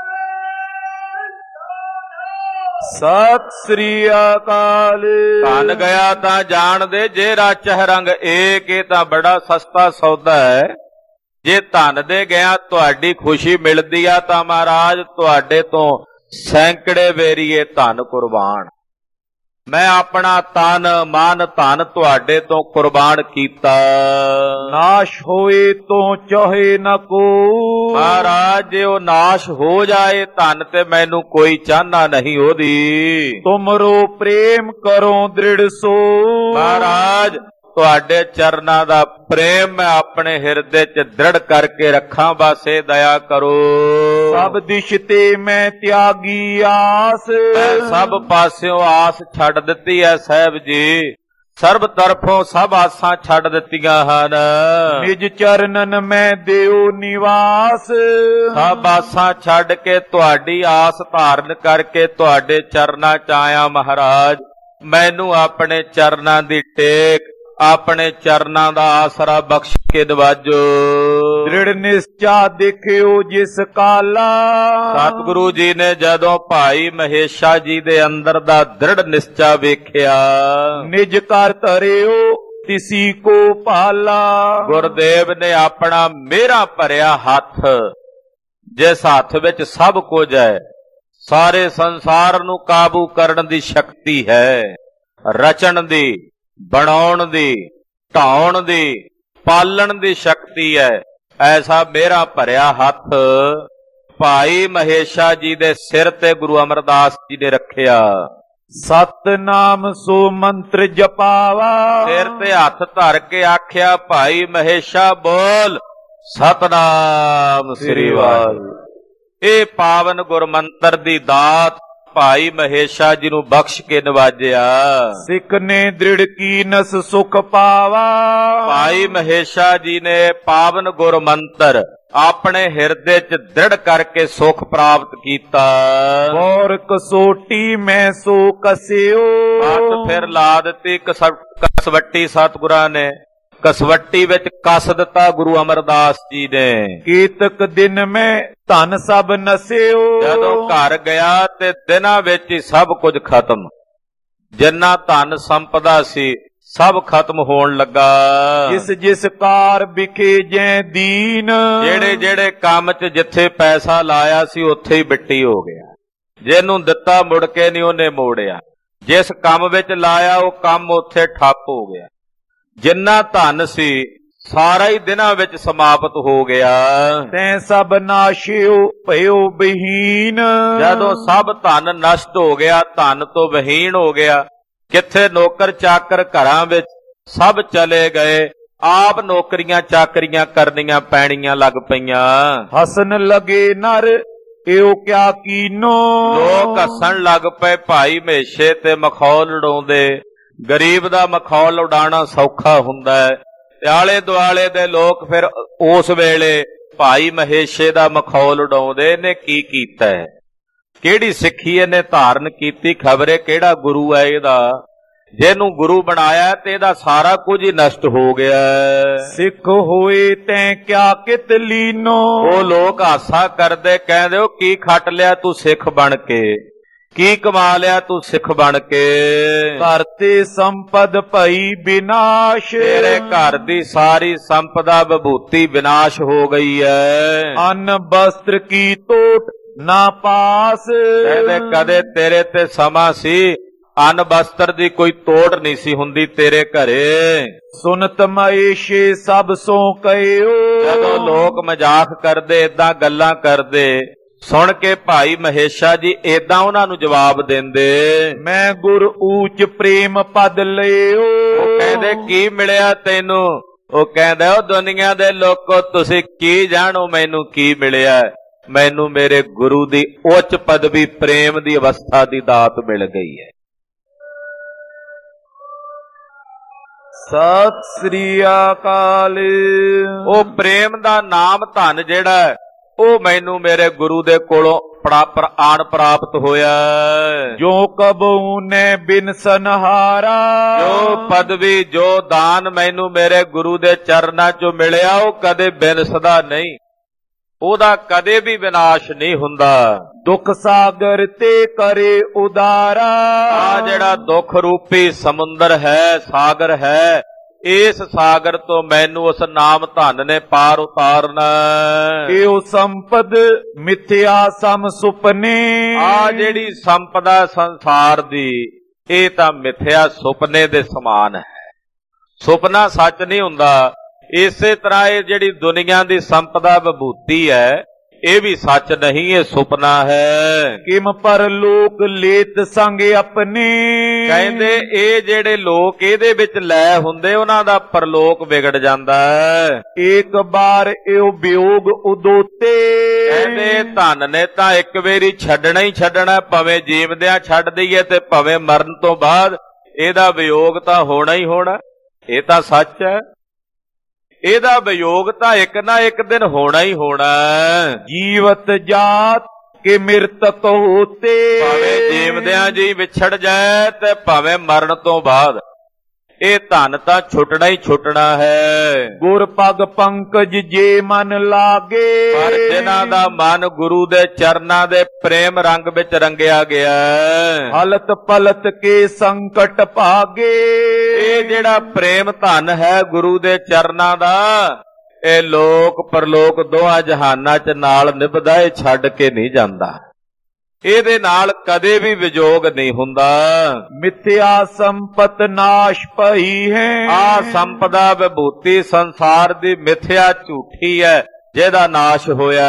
ਸਤਿ ਸ੍ਰੀ ਅਕਾਲ। ਧਨ ਗਿਆ ਤਾਂ ਜਾਣਦੇ, ਜੇ ਰਾਚਹ ਰੰਗ ਏਕ, ਇਹ ਤਾਂ ਬੜਾ ਸਸਤਾ ਸੌਦਾ ਹੈ। ਜੇ ਧਨ ਦੇ ਗਿਆ ਤੁਹਾਡੀ ਖੁਸ਼ੀ ਮਿਲਦੀ ਆ ਤਾਂ ਮਹਾਰਾਜ ਤੁਹਾਡੇ ਤੋਂ ਸੈਂਕੜੇ ਵੇਰੀਏ ਧਨ ਕੁਰਬਾਨ। ਮੈਂ ਆਪਣਾ ਤਨ ਮਨ ਧਨ ਤੁਹਾਡੇ ਤੋਂ ਕੁਰਬਾਨ ਕੀਤਾ। ਨਾਸ਼ ਹੋਏ ਤੋਂ ਚਾਹੇ ਨ ਕੋ, ਮਹਾਰਾਜ ਜੇ ਉਹ ਨਾਸ਼ ਹੋ ਜਾਏ ਧਨ ਤੇ ਮੈਨੂੰ ਕੋਈ ਚਾਹਨਾ ਨਹੀਂ ਉਹਦੀ। ਤੁਮਰੋ ਪ੍ਰੇਮ ਕਰੋ ਦ੍ਰਿੜ ਸੋ, ਮਹਾਰਾਜ ਤੁਹਾਡੇ ਚਰਨਾਂ ਦਾ ਪ੍ਰੇਮ ਮੈਂ ਆਪਣੇ ਹਿਰਦੇ 'ਚ ਦ੍ਰਿੜ ਕਰਕੇ ਰੱਖਾਂ, ਬਸ ਇਹ ਦਇਆ ਕਰੋ। ਸਭ ਦਿਸ਼ ਤੇ ਮੈਂ ਤਿਆਗੀ ਆਸ, ਮੈਂ ਸਭ ਪਾਸਿਓਂ ਆਸ ਛੱਡ ਦਿੱਤੀ ਹੈ ਸਾਹਿਬ ਜੀ, ਸਰਬ ਤਰਫੋਂ ਸਭ ਆਸਾਂ ਛੱਡ ਦਿੱਤੀਆਂ ਹਨ। ਨਿਜ ਚਰਨਨ ਮੈਂ ਦਿਓ ਨਿਵਾਸ, ਸਭ ਆਸਾਂ ਛੱਡ ਕੇ ਤੁਹਾਡੀ ਆਸ ਧਾਰਨ ਕਰਕੇ ਤੁਹਾਡੇ ਚਰਨਾਂ 'ਚ ਆਇਆ ਮਹਾਰਾਜ। ਮੈਨੂੰ ਆਪਣੇ ਚਰਨਾਂ ਦੀ ਟੇਕ, ਆਪਣੇ ਚਰਨਾਂ ਦਾ ਆਸਰਾ ਬਖਸ਼ ਕੇ ਨਵਾਜੋ। ਦ੍ਰਿੜ ਨਿਸ਼ਚਾ ਦੇਖਿਓ ਜਿਸ ਕਾਲਾ, ਸਤਿਗੁਰੂ ਜੀ ਨੇ ਜਦੋਂ ਭਾਈ ਮਹੇਸ਼ਾ ਜੀ ਦੇ ਅੰਦਰ ਦਾ ਦ੍ਰਿੜ ਨਿਸ਼ਚਾ ਵੇਖਿਆ, ਨਿਜ ਕਰ ਧਰਿਓ ਤਿਸੀ ਕੋ ਭਾਲਾ। ਗੁਰਦੇਵ ਨੇ ਆਪਣਾ ਮਿਹਰਾਂ ਭਰਿਆ ਹੱਥ, ਜਿਸ ਹੱਥ ਵਿੱਚ ਸਭ ਕੁਝ ਹੈ, ਸਾਰੇ ਸੰਸਾਰ ਨੂੰ ਕਾਬੂ ਕਰਨ ਦੀ ਸ਼ਕਤੀ ਹੈ, ਰਚਣ ਦੀ, ਬਣਾਉਣ ਦੀ, ਢਾਉਣ ਦੀ, ਪਾਲਣ ਦੀ ਸ਼ਕਤੀ ਹੈ, ਐਸਾ ਮਿਹਰਾਂ ਭਰਿਆ ਹੱਥ ਭਾਈ ਮਹੇਸ਼ਾ ਜੀ ਦੇ ਸਿਰ ਤੇ ਗੁਰੂ ਅਮਰਦਾਸ ਜੀ ਨੇ ਰੱਖਿਆ। ਸਤਨਾਮ ਸੋ ਮੰਤਰ ਜਪਾਵਾ, ਸਿਰ ਤੇ ਹੱਥ ਧਰ ਕੇ ਆਖਿਆ ਭਾਈ ਮਹੇਸ਼ਾ ਬੋਲ ਸਤਨਾਮ ਸ੍ਰੀ ਵਾਹਿਗੁਰੂ। ਇਹ ਪਾਵਨ ਗੁਰਮੰਤਰ ਦੀ ਦਾਤ ਭਾਈ ਮਹੇਸ਼ਾ ਜੀ ਨੂੰ ਬਖਸ਼ ਕੇ ਨਵਾਜਿਆ। ਸਿੱਖ ਨੇ ਦ੍ਰਿੜ ਕੀਨਸ ਸੁਖ ਪਾਵਾ। ਭਾਈ ਮਹੇਸ਼ਾ ਜੀ ਨੇ ਪਾਵਨ ਗੁਰ ਮੰਤਰ ਆਪਣੇ ਹਿਰਦੇ 'ਚ ਦ੍ਰਿੜ ਕਰਕੇ ਸੁਖ ਪ੍ਰਾਪਤ ਕੀਤਾ। ਔਰ ਕਸੋਟੀ ਮੈਂ ਸੋ ਕਸਿਓ। ਹੱਥ ਫਿਰ ਲਾ ਦਿੱਤੀ ਕਸਵੱਟੀ ਸਤਿਗੁਰਾਂ ਨੇ, ਕਸਵੱਟੀ ਵਿੱਚ ਕੱਸ ਦਿੱਤਾ ਗੁਰੂ ਅਮਰਦਾਸ ਜੀ ਨੇ। ਕੀਤਕ ਦਿਨ ਮੈਂ ਧਨ ਸਭ ਨਸਿਓ। ਜਦੋਂ ਘਰ ਗਿਆ ਤੇ ਦਿਨਾਂ ਵਿੱਚ ਹੀ ਸਭ ਕੁਝ ਖਤਮ। ਜਿੰਨਾ ਧਨ ਸੰਪਦਾ ਸੀ ਸਭ ਖਤਮ ਹੋਣ ਲੱਗਾ। ਜਿਸ ਜਿਸ ਕਾਰ ਵਿਖੇ ਜੈ ਦੀਨ। ਜਿਹੜੇ ਜਿਹੜੇ ਕੰਮ 'ਚ ਜਿੱਥੇ ਪੈਸਾ ਲਾਇਆ ਸੀ ਉੱਥੇ ਹੀ ਮਿੱਟੀ ਹੋ ਗਿਆ। ਜਿਹਨੂੰ ਦਿੱਤਾ ਮੁੜ ਕੇ ਨਹੀਂ ਉਹਨੇ ਮੋੜਿਆ। ਜਿਸ ਕੰਮ ਵਿੱਚ ਲਾਇਆ ਉਹ ਕੰਮ ਉੱਥੇ ਠੱਪ ਹੋ ਗਿਆ। ਜਿੰਨਾ ਧਨ ਸੀ ਸਾਰਾ ਹੀ ਦਿਨਾਂ ਵਿੱਚ ਸਮਾਪਤ ਹੋ ਗਿਆ। ਤੈਂ ਸਭ ਨਾਸ਼ਿਓ ਭਇਓ ਬਹੀਨ। ਜਦੋਂ ਸਭ ਧਨ ਨਸ਼ਟ ਹੋ ਗਿਆ, ਧਨ ਤੋਂ ਵਿਹੀਨ ਹੋ ਗਿਆ, ਕਿੱਥੇ ਨੌਕਰ ਚਾਕਰ ਘਰਾਂ ਵਿੱਚ ਸਭ ਚਲੇ ਗਏ। ਆਪ ਨੌਕਰੀਆਂ ਚਾਕਰੀਆਂ ਕਰਨੀਆਂ ਪੈਣੀਆਂ ਲੱਗ ਪਈਆਂ। ਹਸਨ ਲਗੇ ਨਰ ਇਹੋ ਕਿਆ ਕੀਨੋ। ਲੋਕ ਹੱਸਣ ਲੱਗ ਪਏ ਭਾਈ ਮਹੇਸ਼ੇ ਤੇ ਮਖੌਲ ਉਡਾਉਂਦੇ। ਗਰੀਬ ਦਾ ਮਖੌਲ ਉਡਾਉਣਾ ਸੌਖਾ ਹੁੰਦਾ ਹੈ। ਆਲੇ ਦੁਆਲੇ ਦੇ ਲੋਕ ਫਿਰ ਉਸ ਵੇਲੇ ਭਾਈ ਮਹੇਸ਼ੇ ਦਾ ਮਖੌਲ ਉਡਾਉਂਦੇ। ਇਹਨੇ ਕੀ ਕੀਤਾ ਹੈ, ਕਿਹੜੀ ਸਿੱਖੀ ਇਹਨੇ ਧਾਰਨ ਕੀਤੀ, ਖਬਰੇ ਕਿਹੜਾ ਗੁਰੂ ਹੈ ਇਹਦਾ, ਜਿਹਨੂੰ ਗੁਰੂ ਬਣਾਇਆ ਤੇ ਇਹਦਾ ਸਾਰਾ ਕੁਝ ਹੀ ਨਸ਼ਟ ਹੋ ਗਿਆ। ਸਿੱਖ ਹੋਏ ਤੈਂ ਕਿਆ ਕਿਤ ਲੀਨੋ। ਉਹ ਲੋਕ ਹਾਸਾ ਕਰਦੇ, ਕਹਿੰਦੇ ਉਹ ਕੀ ਖੱਟ ਲਿਆ ਤੂੰ ਸਿੱਖ ਬਣ ਕੇ, ਕੀ ਕਮਾ ਲਿਆ ਤੂੰ ਸਿੱਖ ਬਣ ਕੇ। ਘਰ ਤੇ ਸੰਪਦ ਭਈ ਵਿਨਾਸ਼। ਤੇਰੇ ਘਰ ਦੀ ਸਾਰੀ ਸੰਪਦਾ ਵਿਭੂਤੀ ਵਿਨਾਸ਼ ਹੋ ਗਈ ਹੈ। ਅੰਨ ਵਸਤਰ ਕੀ ਤੋਟ ਨਾ ਪਾਸ। ਕਹਿੰਦੇ ਕਦੇ ਤੇਰੇ ਤੇ ਸਮਾਂ ਸੀ ਅੰਨ ਵਸਤਰ ਦੀ ਕੋਈ ਤੋੜ ਨਹੀਂ ਸੀ ਹੁੰਦੀ ਤੇਰੇ ਘਰੇ। ਸੁਨਤ ਮਹੇਸ਼ੇ ਸਭ ਸੋ ਕਹਿਓ। ਜਦੋਂ ਲੋਕ ਮਜ਼ਾਕ ਕਰਦੇ, ਏਦਾਂ ਗੱਲਾਂ ਕਰਦੇ, ਸੁਣ ਕੇ ਭਾਈ ਮਹੇਸ਼ਾ ਜੀ ਏਦਾਂ ਉਹਨਾਂ ਨੂੰ ਜਵਾਬ ਦਿੰਦੇ, ਮੈਂ ਗੁਰ ਊਚ ਪ੍ਰੇਮ ਪਦ ਲਿਓ। ਉਹ ਕਹਿੰਦੇ ਕੀ ਮਿਲਿਆ ਤੈਨੂੰ। ਉਹ ਕਹਿੰਦਾ ਉਹ ਦੁਨੀਆ ਦੇ ਲੋਕੋ ਤੁਸੀਂ ਕੀ ਜਾਣੋ ਮੈਨੂੰ ਕੀ ਮਿਲਿਆ। ਮੈਨੂੰ ਮੇਰੇ ਗੁਰੂ ਦੀ ਉੱਚ ਪਦਵੀ ਪ੍ਰੇਮ ਦੀ ਅਵਸਥਾ ਦੀ ਦਾਤ ਮਿਲ ਗਈ ਹੈ। ਸਤਿ ਸ੍ਰੀ ਅਕਾਲ। ਉਹ ਪ੍ਰੇਮ ਦਾ ਨਾਮ ਧਨ ਜਿਹੜਾ ਉਹ ਮੈਨੂੰ ਮੇਰੇ ਗੁਰੂ ਦੇ ਕੋਲੋਂ ਆਣ ਪ੍ਰਾਪਤ ਹੋਇਆ। ਜੋ ਕਬੂ ਨੇ ਬਿਨ ਸੰਹਾਰਾ। ਜੋ ਪਦਵੀ ਜੋ ਦਾਨ ਮੈਨੂੰ ਮੇਰੇ ਗੁਰੂ ਦੇ ਚਰਨਾਂ 'ਚੋਂ ਮਿਲਿਆ ਉਹ ਕਦੇ ਬਿਨਸਦਾ ਨਹੀਂ, ਉਹਦਾ ਕਦੇ ਵੀ ਵਿਨਾਸ਼ ਨਹੀਂ ਹੁੰਦਾ। ਦੁੱਖ ਸਾਗਰ ਤੇ ਕਰੇ ਉਦਾਰਾ। ਆ ਜਿਹੜਾ ਦੁੱਖ ਰੂਪੀ ਸਮੁੰਦਰ ਹੈ, ਸਾਗਰ ਹੈ, ਇਸ ਸਾਗਰ ਤੋਂ ਮੈਨੂੰ ਉਸ ਨਾਮ ਧਨ ਨੇ ਪਾਰ ਉਤਾਰਨਾ। ਇਹੋ ਸੰਪਦ ਮਿਥਿਆ ਸਮ ਸੁਪਨੇ। ਆ ਜਿਹੜੀ ਸੰਪਦਾ ਸੰਸਾਰ ਦੀ ਇਹ ਤਾਂ ਮਿਥਿਆ ਸੁਪਨੇ ਦੇ ਸਮਾਨ ਹੈ। ਸੁਪਨਾ ਸੱਚ ਨਹੀਂ ਹੁੰਦਾ। ਇਸੇ ਤਰ੍ਹਾਂ ਇਹ ਜਿਹੜੀ ਦੁਨੀਆ ਦੀ ਸੰਪਦਾ ਵਿਭੂਤੀ ਹੈ ਇਹ ਵੀ ਸੱਚ ਨਹੀਂ, ਇਹ ਸੁਪਨਾ ਹੈ। ਕਿਮ ਪਰਲੋਕ ਲੇਤ ਸੰਗ ਆਪਣੇ। ਕਹਿੰਦੇ ਇਹ ਜਿਹੜੇ ਲੋਕ ਇਹਦੇ ਵਿੱਚ ਲੈ ਹੁੰਦੇ ਉਹਨਾਂ ਦਾ ਪਰਲੋਕ ਵਿਗੜ ਜਾਂਦਾ ਹੈ। ਇੱਕ ਵਾਰ ਇਹ ਵਿਯੋਗ ਉਦੋਤੇ। ਕਹਿੰਦੇ ਧਨ ਨੇ ਤਾਂ ਇੱਕ ਵਾਰੀ ਛੱਡਣਾ ਹੀ ਛੱਡਣਾ, ਭਾਵੇਂ ਜੀਵਦਿਆਂ ਛੱਡ ਦਈਏ ਤੇ ਭਾਵੇਂ ਮਰਨ ਤੋਂ ਬਾਅਦ ਇਹਦਾ ਵਿਯੋਗ ਤਾਂ ਹੋਣਾ ਹੀ ਹੋਣਾ। ਇਹ ਤਾਂ ਸੱਚ ਹੈ। ਇਹਦਾ ਵਿਯੋਗ ਤਾਂ ਇੱਕ ਨਾ ਇੱਕ ਦਿਨ ਹੋਣਾ ਹੀ ਹੋਣਾ। ਜੀਵਤ ਜਾਤ ਕੇ ਮਿਰਤਕ ਹੋਤੇ। ਭਾਵੇਂ ਜੀਵਦਿਆਂ ਜੀ ਵਿਛੜ ਜਾਏ ਤੇ ਭਾਵੇਂ ਮਰਨ ਤੋਂ ਬਾਅਦ ਇਹ ਧਨ ਤਾਂ ਛੁੱਟਣਾ ਹੀ ਛੁੱਟਣਾ ਹੈ। ਗੁਰ ਪਗ ਪੰਕਜ ਜੇ ਮਨ ਲਾਗੇ। ਪਰ ਜਿਨ੍ਹਾਂ ਦਾ ਮਨ ਗੁਰੂ ਦੇ ਚਰਨਾਂ ਦੇ ਪ੍ਰੇਮ ਰੰਗ ਵਿੱਚ ਰੰਗਿਆ ਗਿਆ, ਹਲਤ ਪਲਤ ਕੇ ਸੰਕਟ ਭਾਗੇ। ਇਹ ਜਿਹੜਾ ਪ੍ਰੇਮ ਧਨ ਹੈ ਗੁਰੂ ਦੇ ਚਰਨਾਂ ਦਾ, ਇਹ ਲੋਕ ਪਰਲੋਕ ਦੋਹਾਂ ਜਹਾਨਾਂ 'ਚ ਨਾਲ ਨਿਭਦਾ, ਇਹ ਛੱਡ ਕੇ ਨਹੀਂ ਜਾਂਦਾ। ਇਹਦੇ ਨਾਲ ਕਦੇ ਵੀ ਵਿਜੋਗ ਨਹੀਂ ਹੁੰਦਾ। ਮਿਥਿਆ ਸੰਪਤ ਨਾਸ਼ ਭਈ ਹੈ। ਆ ਸੰਪਦਾ ਵਿਭੂਤੀ ਸੰਸਾਰ ਦੀ ਮਿਥਿਆ ਝੂਠੀ ਹੈ ਜਿਹਦਾ ਨਾਸ਼ ਹੋਇਆ।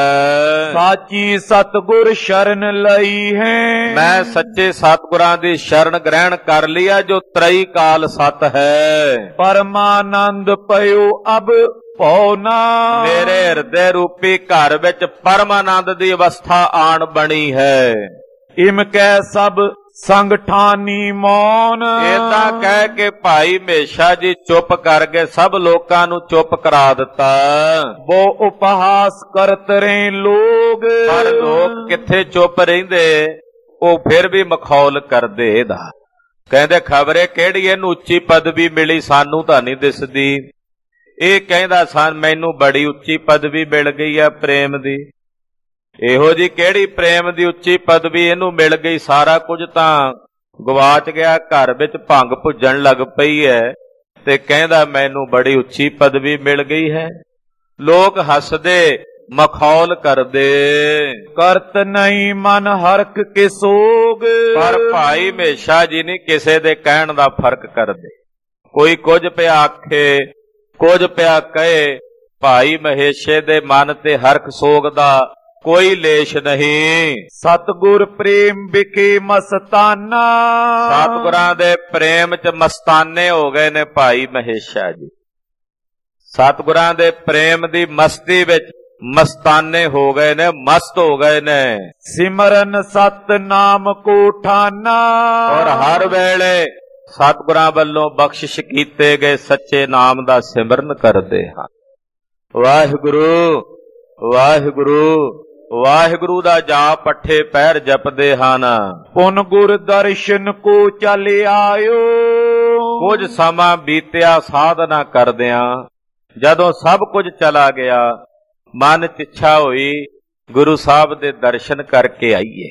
ਸਾਚੀ ਸਤਿਗੁਰ ਸ਼ਰਨ ਲਈ ਹੈ। ਮੈਂ ਸੱਚੇ ਸਤਿਗੁਰਾਂ ਦੀ ਸ਼ਰਨ ਗ੍ਰਹਿਣ ਕਰ ਲਿਆ ਜੋ ਤ੍ਰਈ ਕਾਲ ਸਤ ਹੈ। ਪਰਮਾਨੰਦ ਪਇਓ ਅਬ ਪਉਨਾ। ਮੇਰੇ ਹਿਰਦੇ ਰੂਪੀ ਘਰ ਵਿੱਚ ਪਰਮਾਨੰਦ ਦੀ ਅਵਸਥਾ ਆਣ ਬਣੀ ਹੈ। ਇਮ ਕਹਿ ਸਭ ਸੰਗ ਠਾਨੀ ਮੌਨ। ਏਦਾਂ ਕਹਿ ਕੇ ਭਾਈ ਮਹੇਸ਼ਾ ਜੀ ਚੁੱਪ ਕਰ ਗਏ, ਸਭ ਲੋਕਾਂ ਨੂੰ ਚੁੱਪ ਕਰਾ ਦਿੱਤਾ। ਬੋ ਉਪਹਾਸ ਕਰਤ ਰਹੇ ਲੋਗ। ਪਰ ਲੋਕ ਕਿੱਥੇ ਚੁੱਪ ਰਹਿੰਦੇ, ਉਹ ਫਿਰ ਵੀ ਮਖੌਲ ਕਰਦੇ ਇਹਦਾ। ਕਹਿੰਦੇ ਖਬਰੇ ਕਿਹੜੀ ਇਹਨੂੰ ਉੱਚੀ ਪਦਵੀ ਮਿਲੀ, ਸਾਨੂੰ ਤਾਂ ਨਹੀਂ ਦਿਸਦੀ। ਇਹ ਕਹਿੰਦਾ ਮੈਨੂੰ ਬੜੀ ਉੱਚੀ ਪਦਵੀ ਮਿਲ ਗਈ ਆ ਪ੍ਰੇਮ ਦੀ। ਇਹੋ ਜੀ ਕਿਹੜੀ ਪ੍ਰੇਮ ਦੀ ਉੱਚੀ ਪਦਵੀ ਇਹਨੂੰ ਮਿਲ ਗਈ, ਸਾਰਾ ਕੁਝ ਤਾਂ ਗਵਾਚ ਗਿਆ। ਘਰ ਵਿੱਚ ਭੰਗ ਭੁੱਜਣ ਲੱਗ ਪਈ ਹੈ ਤੇ ਕਹਿੰਦਾ ਮੈਨੂੰ ਬੜੀ ਉੱਚੀ ਪਦਵੀ ਮਿਲ ਗਈ ਹੈ। ਲੋਕ ਹੱਸਦੇ ਮਖੌਲ ਕਰਦੇ। ਕਰਤ ਨਹੀਂ ਮਨ ਹਰਖ ਕੇ ਸੋਗ। ਪਰ ਭਾਈ ਮਹੇਸ਼ਾ ਜੀ ਨਹੀਂ ਕਿਸੇ ਦੇ ਕਹਿਣ ਦਾ ਫਰਕ ਕਰਦੇ। ਕੋਈ ਕੁਝ ਪਿਆ ਆਖੇ, ਕੁਝ ਪਿਆ ਕਹੇ, ਭਾਈ ਮਹੇਸ਼ੇ ਦੇ ਮਨ ਤੇ ਹਰਖ ਸੋਗ ਦਾ ਕੋਈ ਲੇਸ਼ ਨਹੀਂ। ਸਤਿਗੁਰ ਪ੍ਰੇਮ ਵਿਖੇ ਮਸਤਾਨਾ। ਸਤਿਗੁਰਾਂ ਦੇ ਪ੍ਰੇਮ ਚ ਮਸਤਾਨੇ ਹੋ ਗਏ ਨੇ ਭਾਈ ਮਹੇਸ਼ਾ ਜੀ। ਸਤਿਗੁਰਾਂ ਦੇ ਪ੍ਰੇਮ ਦੀ ਮਸਤੀ ਵਿੱਚ ਮਸਤਾਨੇ ਹੋ ਗਏ ਨੇ, ਮਸਤ ਹੋ ਗਏ ਨੇ। ਸਿਮਰਨ ਸਤ ਨਾਮ ਕੋ ਠਾਨਾ। ਔਰ ਹਰ ਵੇਲੇ ਸਤਿਗੁਰਾਂ ਵੱਲੋਂ ਬਖਸ਼ਿਸ਼ ਕੀਤੇ ਗਏ ਸੱਚੇ ਨਾਮ ਦਾ ਸਿਮਰਨ ਕਰਦੇ ਹਨ। ਵਾਹਿਗੁਰੂ ਵਾਹਿਗੁਰੂ ਵਾਹਿਗੁਰੂ ਦਾ ਜਾਪ ਪੱਠੇ ਪੈਰ ਜਪਦੇ ਹਨ। ਪੁਨ ਗੁਰ ਦਰਸ਼ਨ ਕੋ ਚੱਲ ਆਇਓ। ਕੁਝ ਸਮਾਂ ਬੀਤਿਆ ਸਾਧਨਾ ਕਰਦਿਆਂ, ਜਦੋਂ ਸਭ ਕੁਝ ਚਲਾ ਗਿਆ, ਮਨ ਚ ਇੱਛਾ ਹੋਈ ਗੁਰੂ ਸਾਹਿਬ ਦੇ ਦਰਸ਼ਨ ਕਰਕੇ ਆਈਏ।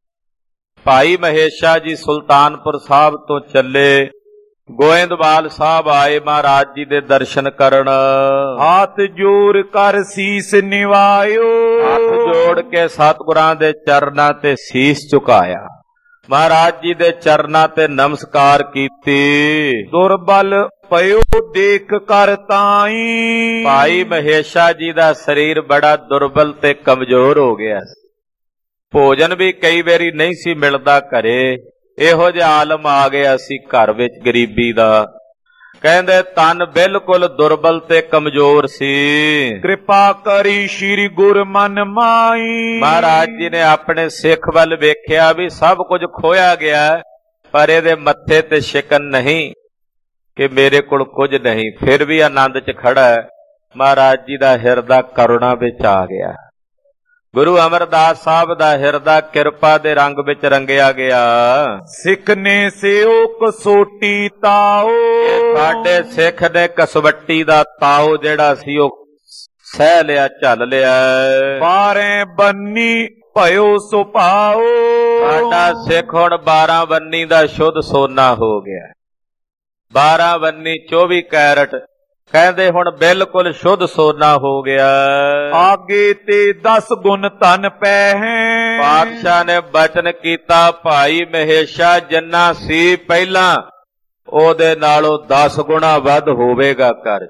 ਭਾਈ ਮਹੇਸ਼ਾ ਜੀ ਸੁਲਤਾਨਪੁਰ ਸਾਹਿਬ ਤੋਂ ਚੱਲੇ, ਗੋਇੰਦਵਾਲ ਸਾਹਿਬ ਆਏ ਮਹਾਰਾਜ ਜੀ ਦੇ ਦਰਸ਼ਨ ਕਰਨ। ਹੱਥ ਜੋੜ ਕਰ ਸੀਸ ਨਿਵਾਇਓ। ਹੱਥ ਜੋੜ ਕੇ ਸਤਿਗੁਰਾਂ ਦੇ ਚਰਨਾਂ ਤੇ ਸੀਸ ਝੁਕਾਇਆ, ਮਹਾਰਾਜ ਜੀ ਦੇ ਚਰਨਾਂ ਤੇ ਨਮਸਕਾਰ ਕੀਤੀ। ਦੁਰਬਲ ਪਇਓ ਦੇਖ ਕਰ ਤਾਈ। ਭਾਈ ਮਹੇਸ਼ਾ ਜੀ ਦਾ ਸਰੀਰ ਬੜਾ ਦੁਰਬਲ ਤੇ ਕਮਜ਼ੋਰ ਹੋ ਗਿਆ ਸੀ। ਭੋਜਨ ਵੀ ਕਈ ਵਾਰੀ ਨਹੀਂ ਸੀ ਮਿਲਦਾ ਘਰੇ, ਇਹੋ ਜਿਹਾ ਆਲਮ ਆ ਗਿਆ ਸੀ ਘਰ ਵਿੱਚ ਗਰੀਬੀ ਦਾ। ਕਹਿੰਦੇ ਤਨ ਬਿਲਕੁਲ ਦੁਰਬਲ ਤੇ ਕਮਜ਼ੋਰ ਸੀ। ਕਿਰਪਾ ਕਰੀ ਸ਼੍ਰੀ ਗੁਰ ਮਨ ਮਾਈ। ਮਹਾਰਾਜ ਜੀ ਨੇ ਆਪਣੇ ਸਿੱਖ ਵੱਲ ਵੇਖਿਆ ਵੀ ਸਭ ਕੁਝ ਖੋਇਆ ਗਿਆ, ਪਰ ਇਹਦੇ ਮੱਥੇ ਤੇ ਸ਼ਿਕਨ ਨਹੀਂ ਕਿ ਮੇਰੇ ਕੋਲ ਕੁਝ ਨਹੀਂ। ਫਿਰ ਵੀ ਆਨੰਦ 'ਚ ਖੜਾ ਹੈ। ਮਹਾਰਾਜ ਜੀ ਦਾ ਹਿਰਦਾ ਕਰੁਣਾ ਵਿੱਚ ਆ ਗਿਆ। ਗੁਰੂ ਅਮਰਦਾਸ ਸਾਹਿਬ ਦਾ ਹਿਰਦਾ ਕਿਰਪਾ ਦੇ ਰੰਗ ਵਿੱਚ ਰੰਗਿਆ ਗਿਆ। ਸਿੱਖ ਨੇ ਸਿਓ ਕਸੋਟੀ ਤਾਓ। ਸਾਡੇ ਸਿੱਖ ਨੇ ਕਸਵੱਟੀ ਦਾ ਤਾਓ ਜਿਹੜਾ ਸੀ ਉਹ ਸਹਿ ਲਿਆ, ਝੱਲ ਲਿਆ। ਬਾਰੇ ਬੰਨੀ ਭਇਓ ਸੁਭਾਓ। ਸਾਡਾ ਸਿੱਖ ਹੁਣ 12 ਬੰਨੀ ਦਾ ਸ਼ੁੱਧ ਸੋਨਾ ਹੋ ਗਿਆ। 12 ਬੰਨੀ 24 ਕੈਰਟ, ਕਹਿੰਦੇ ਹੁਣ ਬਿਲਕੁਲ ਸ਼ੁੱਧ ਸੋਨਾ ਹੋ ਗਿਆ। ਆਗੇ ਤੇ 10 ਗੁਣ ਧਨ ਪੈ ਹੈ। ਪਾਤਸ਼ਾਹ ਨੇ ਬਚਨ ਕੀਤਾ ਭਾਈ ਮਹੇਸ਼ਾ ਜਿੰਨਾ ਸੀ ਪਹਿਲਾਂ ਉਹਦੇ ਨਾਲੋਂ 10 ਗੁਣਾ ਵੱਧ ਹੋਵੇਗਾ ਕਰ।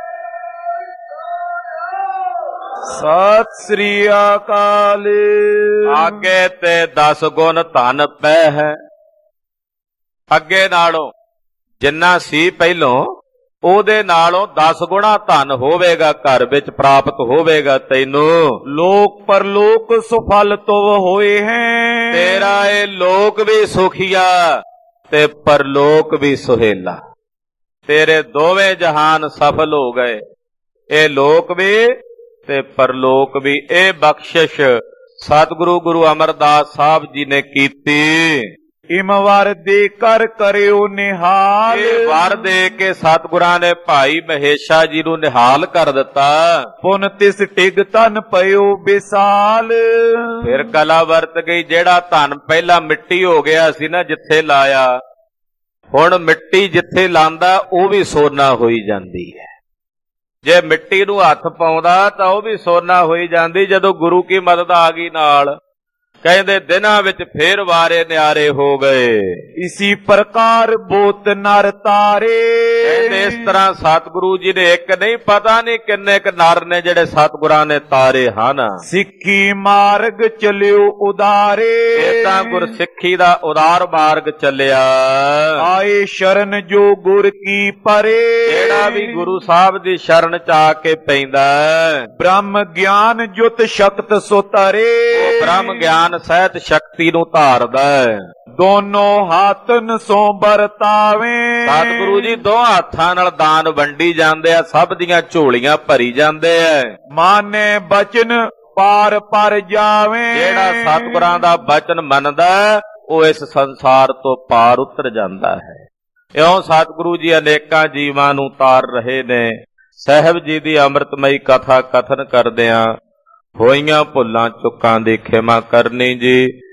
ਸਤਿ ਸ੍ਰੀ ਅਕਾਲ। ਆਗੇ ਤੇ 10 ਗੁਣ ਧਨ ਪੈ ਹੈ। ਅੱਗੇ ਨਾਲੋਂ ਜਿੰਨਾ ਸੀ ਪਹਿਲੋਂ ਉਹਦੇ ਨਾਲੋਂ 10 ਗੁਣਾ ਧਨ ਹੋਵੇਗਾ, ਘਰ ਵਿੱਚ ਪ੍ਰਾਪਤ ਹੋਵੇਗਾ ਤੈਨੂੰ। ਲੋਕ ਪਰਲੋਕ ਸੁਫਲ ਤੋਂ ਹੋਏ ਹੈ। ਤੇਰਾ ਇਹ ਲੋਕ ਵੀ ਸੁਖੀਆ ਤੇ ਪਰਲੋਕ ਵੀ ਸੁਹੇਲਾ। ਤੇਰੇ ਦੋਵੇਂ ਜਹਾਨ ਸਫਲ ਹੋ ਗਏ, ਇਹ ਲੋਕ ਵੀ ਤੇ ਪਰਲੋਕ ਵੀ। ਇਹ ਬਖਸ਼ਿਸ਼ ਸਤਿਗੁਰੂ ਗੁਰੂ ਅਮਰਦਾਸ ਸਾਹਿਬ ਜੀ ਨੇ ਕੀਤੀ। ਇਮ ਵਰ ਦੇ ਕਰ ਕਰਿਓ ਨਿਹਾਲ। ਇਹ ਵਰ ਦੇ ਕੇ ਸਤਿਗੁਰਾਂ ਨੇ ਭਾਈ ਮਹੇਸ਼ਾ ਜੀ ਨੂੰ ਨਿਹਾਲ ਕਰ ਦਿੱਤਾ। ਪੁਨ ਤਿਸ ਟਿਗ ਧਨ ਪਇਓ ਵਿਸਾਲ। ਫਿਰ ਕਲਾ ਵਰਤ ਗਈ। ਜਿਹੜਾ ਧਨ ਪਹਿਲਾਂ ਮਿੱਟੀ ਹੋ ਗਿਆ ਸੀ ਨਾ ਜਿੱਥੇ ਲਾਇਆ, ਹੁਣ ਮਿੱਟੀ ਜਿੱਥੇ ਲਾਂਦਾ ਉਹ ਵੀ ਸੋਨਾ ਹੋਈ ਜਾਂਦੀ ਹੈ। ਜੇ ਮਿੱਟੀ ਨੂੰ ਹੱਥ ਪਾਉਂਦਾ ਤਾਂ ਉਹ ਵੀ ਸੋਨਾ ਹੋਈ ਜਾਂਦੀ। ਜਦੋਂ ਗੁਰੂ ਕੀ ਮਦਦ ਆ ਗਈ ਨਾਲ, ਕਹਿੰਦੇ ਦਿਨਾਂ ਵਿੱਚ ਫੇਰ ਵਾਰੇ ਨਿਆਰੇ ਹੋ ਗਏ। ਇਸੀ ਪ੍ਰਕਾਰ ਬੋਤ ਨਰ ਤਾਰੇ। ਕਹਿੰਦੇ ਇਸ ਤਰ੍ਹਾਂ ਸਤਿਗੁਰੂ ਜੀ ਨੇ ਇੱਕ ਨਹੀਂ ਪਤਾ ਨਹੀਂ ਕਿੰਨੇ ਕੁ ਨਰ ਨੇ ਜਿਹੜੇ ਸਤਿਗੁਰਾਂ ਨੇ ਤਾਰੇ ਹਨ। ਸਿੱਖੀ ਮਾਰਗ ਚਲਿਓ ਉਦਾਰੇ। ਏਦਾਂ ਗੁਰਸਿੱਖੀ ਦਾ ਉਦਾਰ ਮਾਰਗ ਚੱਲਿਆ। ਆਏ ਸ਼ਰਨ ਜੋ ਗੁਰ ਕੀ ਪਰੇ। ਜਿਹੜਾ ਵੀ ਗੁਰੂ ਸਾਹਿਬ ਦੀ ਸ਼ਰਨ ਚ ਆ ਕੇ ਪੈਂਦਾ, ਬ੍ਰਹਮ ਗਿਆਨ ਜੁਤ ਸ਼ਕਤ ਸੋ ਤਰੇ। ਬ੍ਰਹਮ ਗਿਆਨ ਮਨ ਸਹਿਤ ਸ਼ਕਤੀ ਨੂੰ ਧਾਰਦਾ ਹੈ। ਦੋਨੋਂ ਹੱਥਨ ਸੋ ਵਰਤਾਵੇ। ਸਤਿਗੁਰੂ ਜੀ ਦੋਹਾਂ ਹੱਥਾਂ ਨਾਲ ਦਾਨ ਵੰਡੀ ਜਾਂਦੇ ਆ, ਸਭ ਦੀਆਂ ਝੋਲੀਆਂ ਭਰੀ ਜਾਂਦੇ ਆ। ਮਾਨੇ ਬਚਨ ਪਾਰ ਪਰ ਜਾਵੇ। ਜਿਹੜਾ ਸਤਿਗੁਰਾਂ ਦਾ ਬਚਨ ਮੰਨਦਾ ਉਹ ਇਸ ਸੰਸਾਰ ਤੋਂ ਪਾਰ ਉਤਰ ਜਾਂਦਾ ਹੈ। ਇਉਂ ਸਤਿਗੁਰੂ ਜੀ ਅਨੇਕਾਂ ਜੀਵਾਂ ਨੂੰ ਤਾਰ ਰਹੇ ਨੇ। ਸਾਹਿਬ ਜੀ ਦੀ ਅੰਮ੍ਰਿਤਮਈ ਕਥਾ ਕਥਨ ਕਰਦਿਆਂ ਹੋਈਆਂ ਭੁੱਲਾਂ ਚੁੱਕਾਂ ਦੀ ਖਿਮਾ ਕਰਨੀ ਜੀ।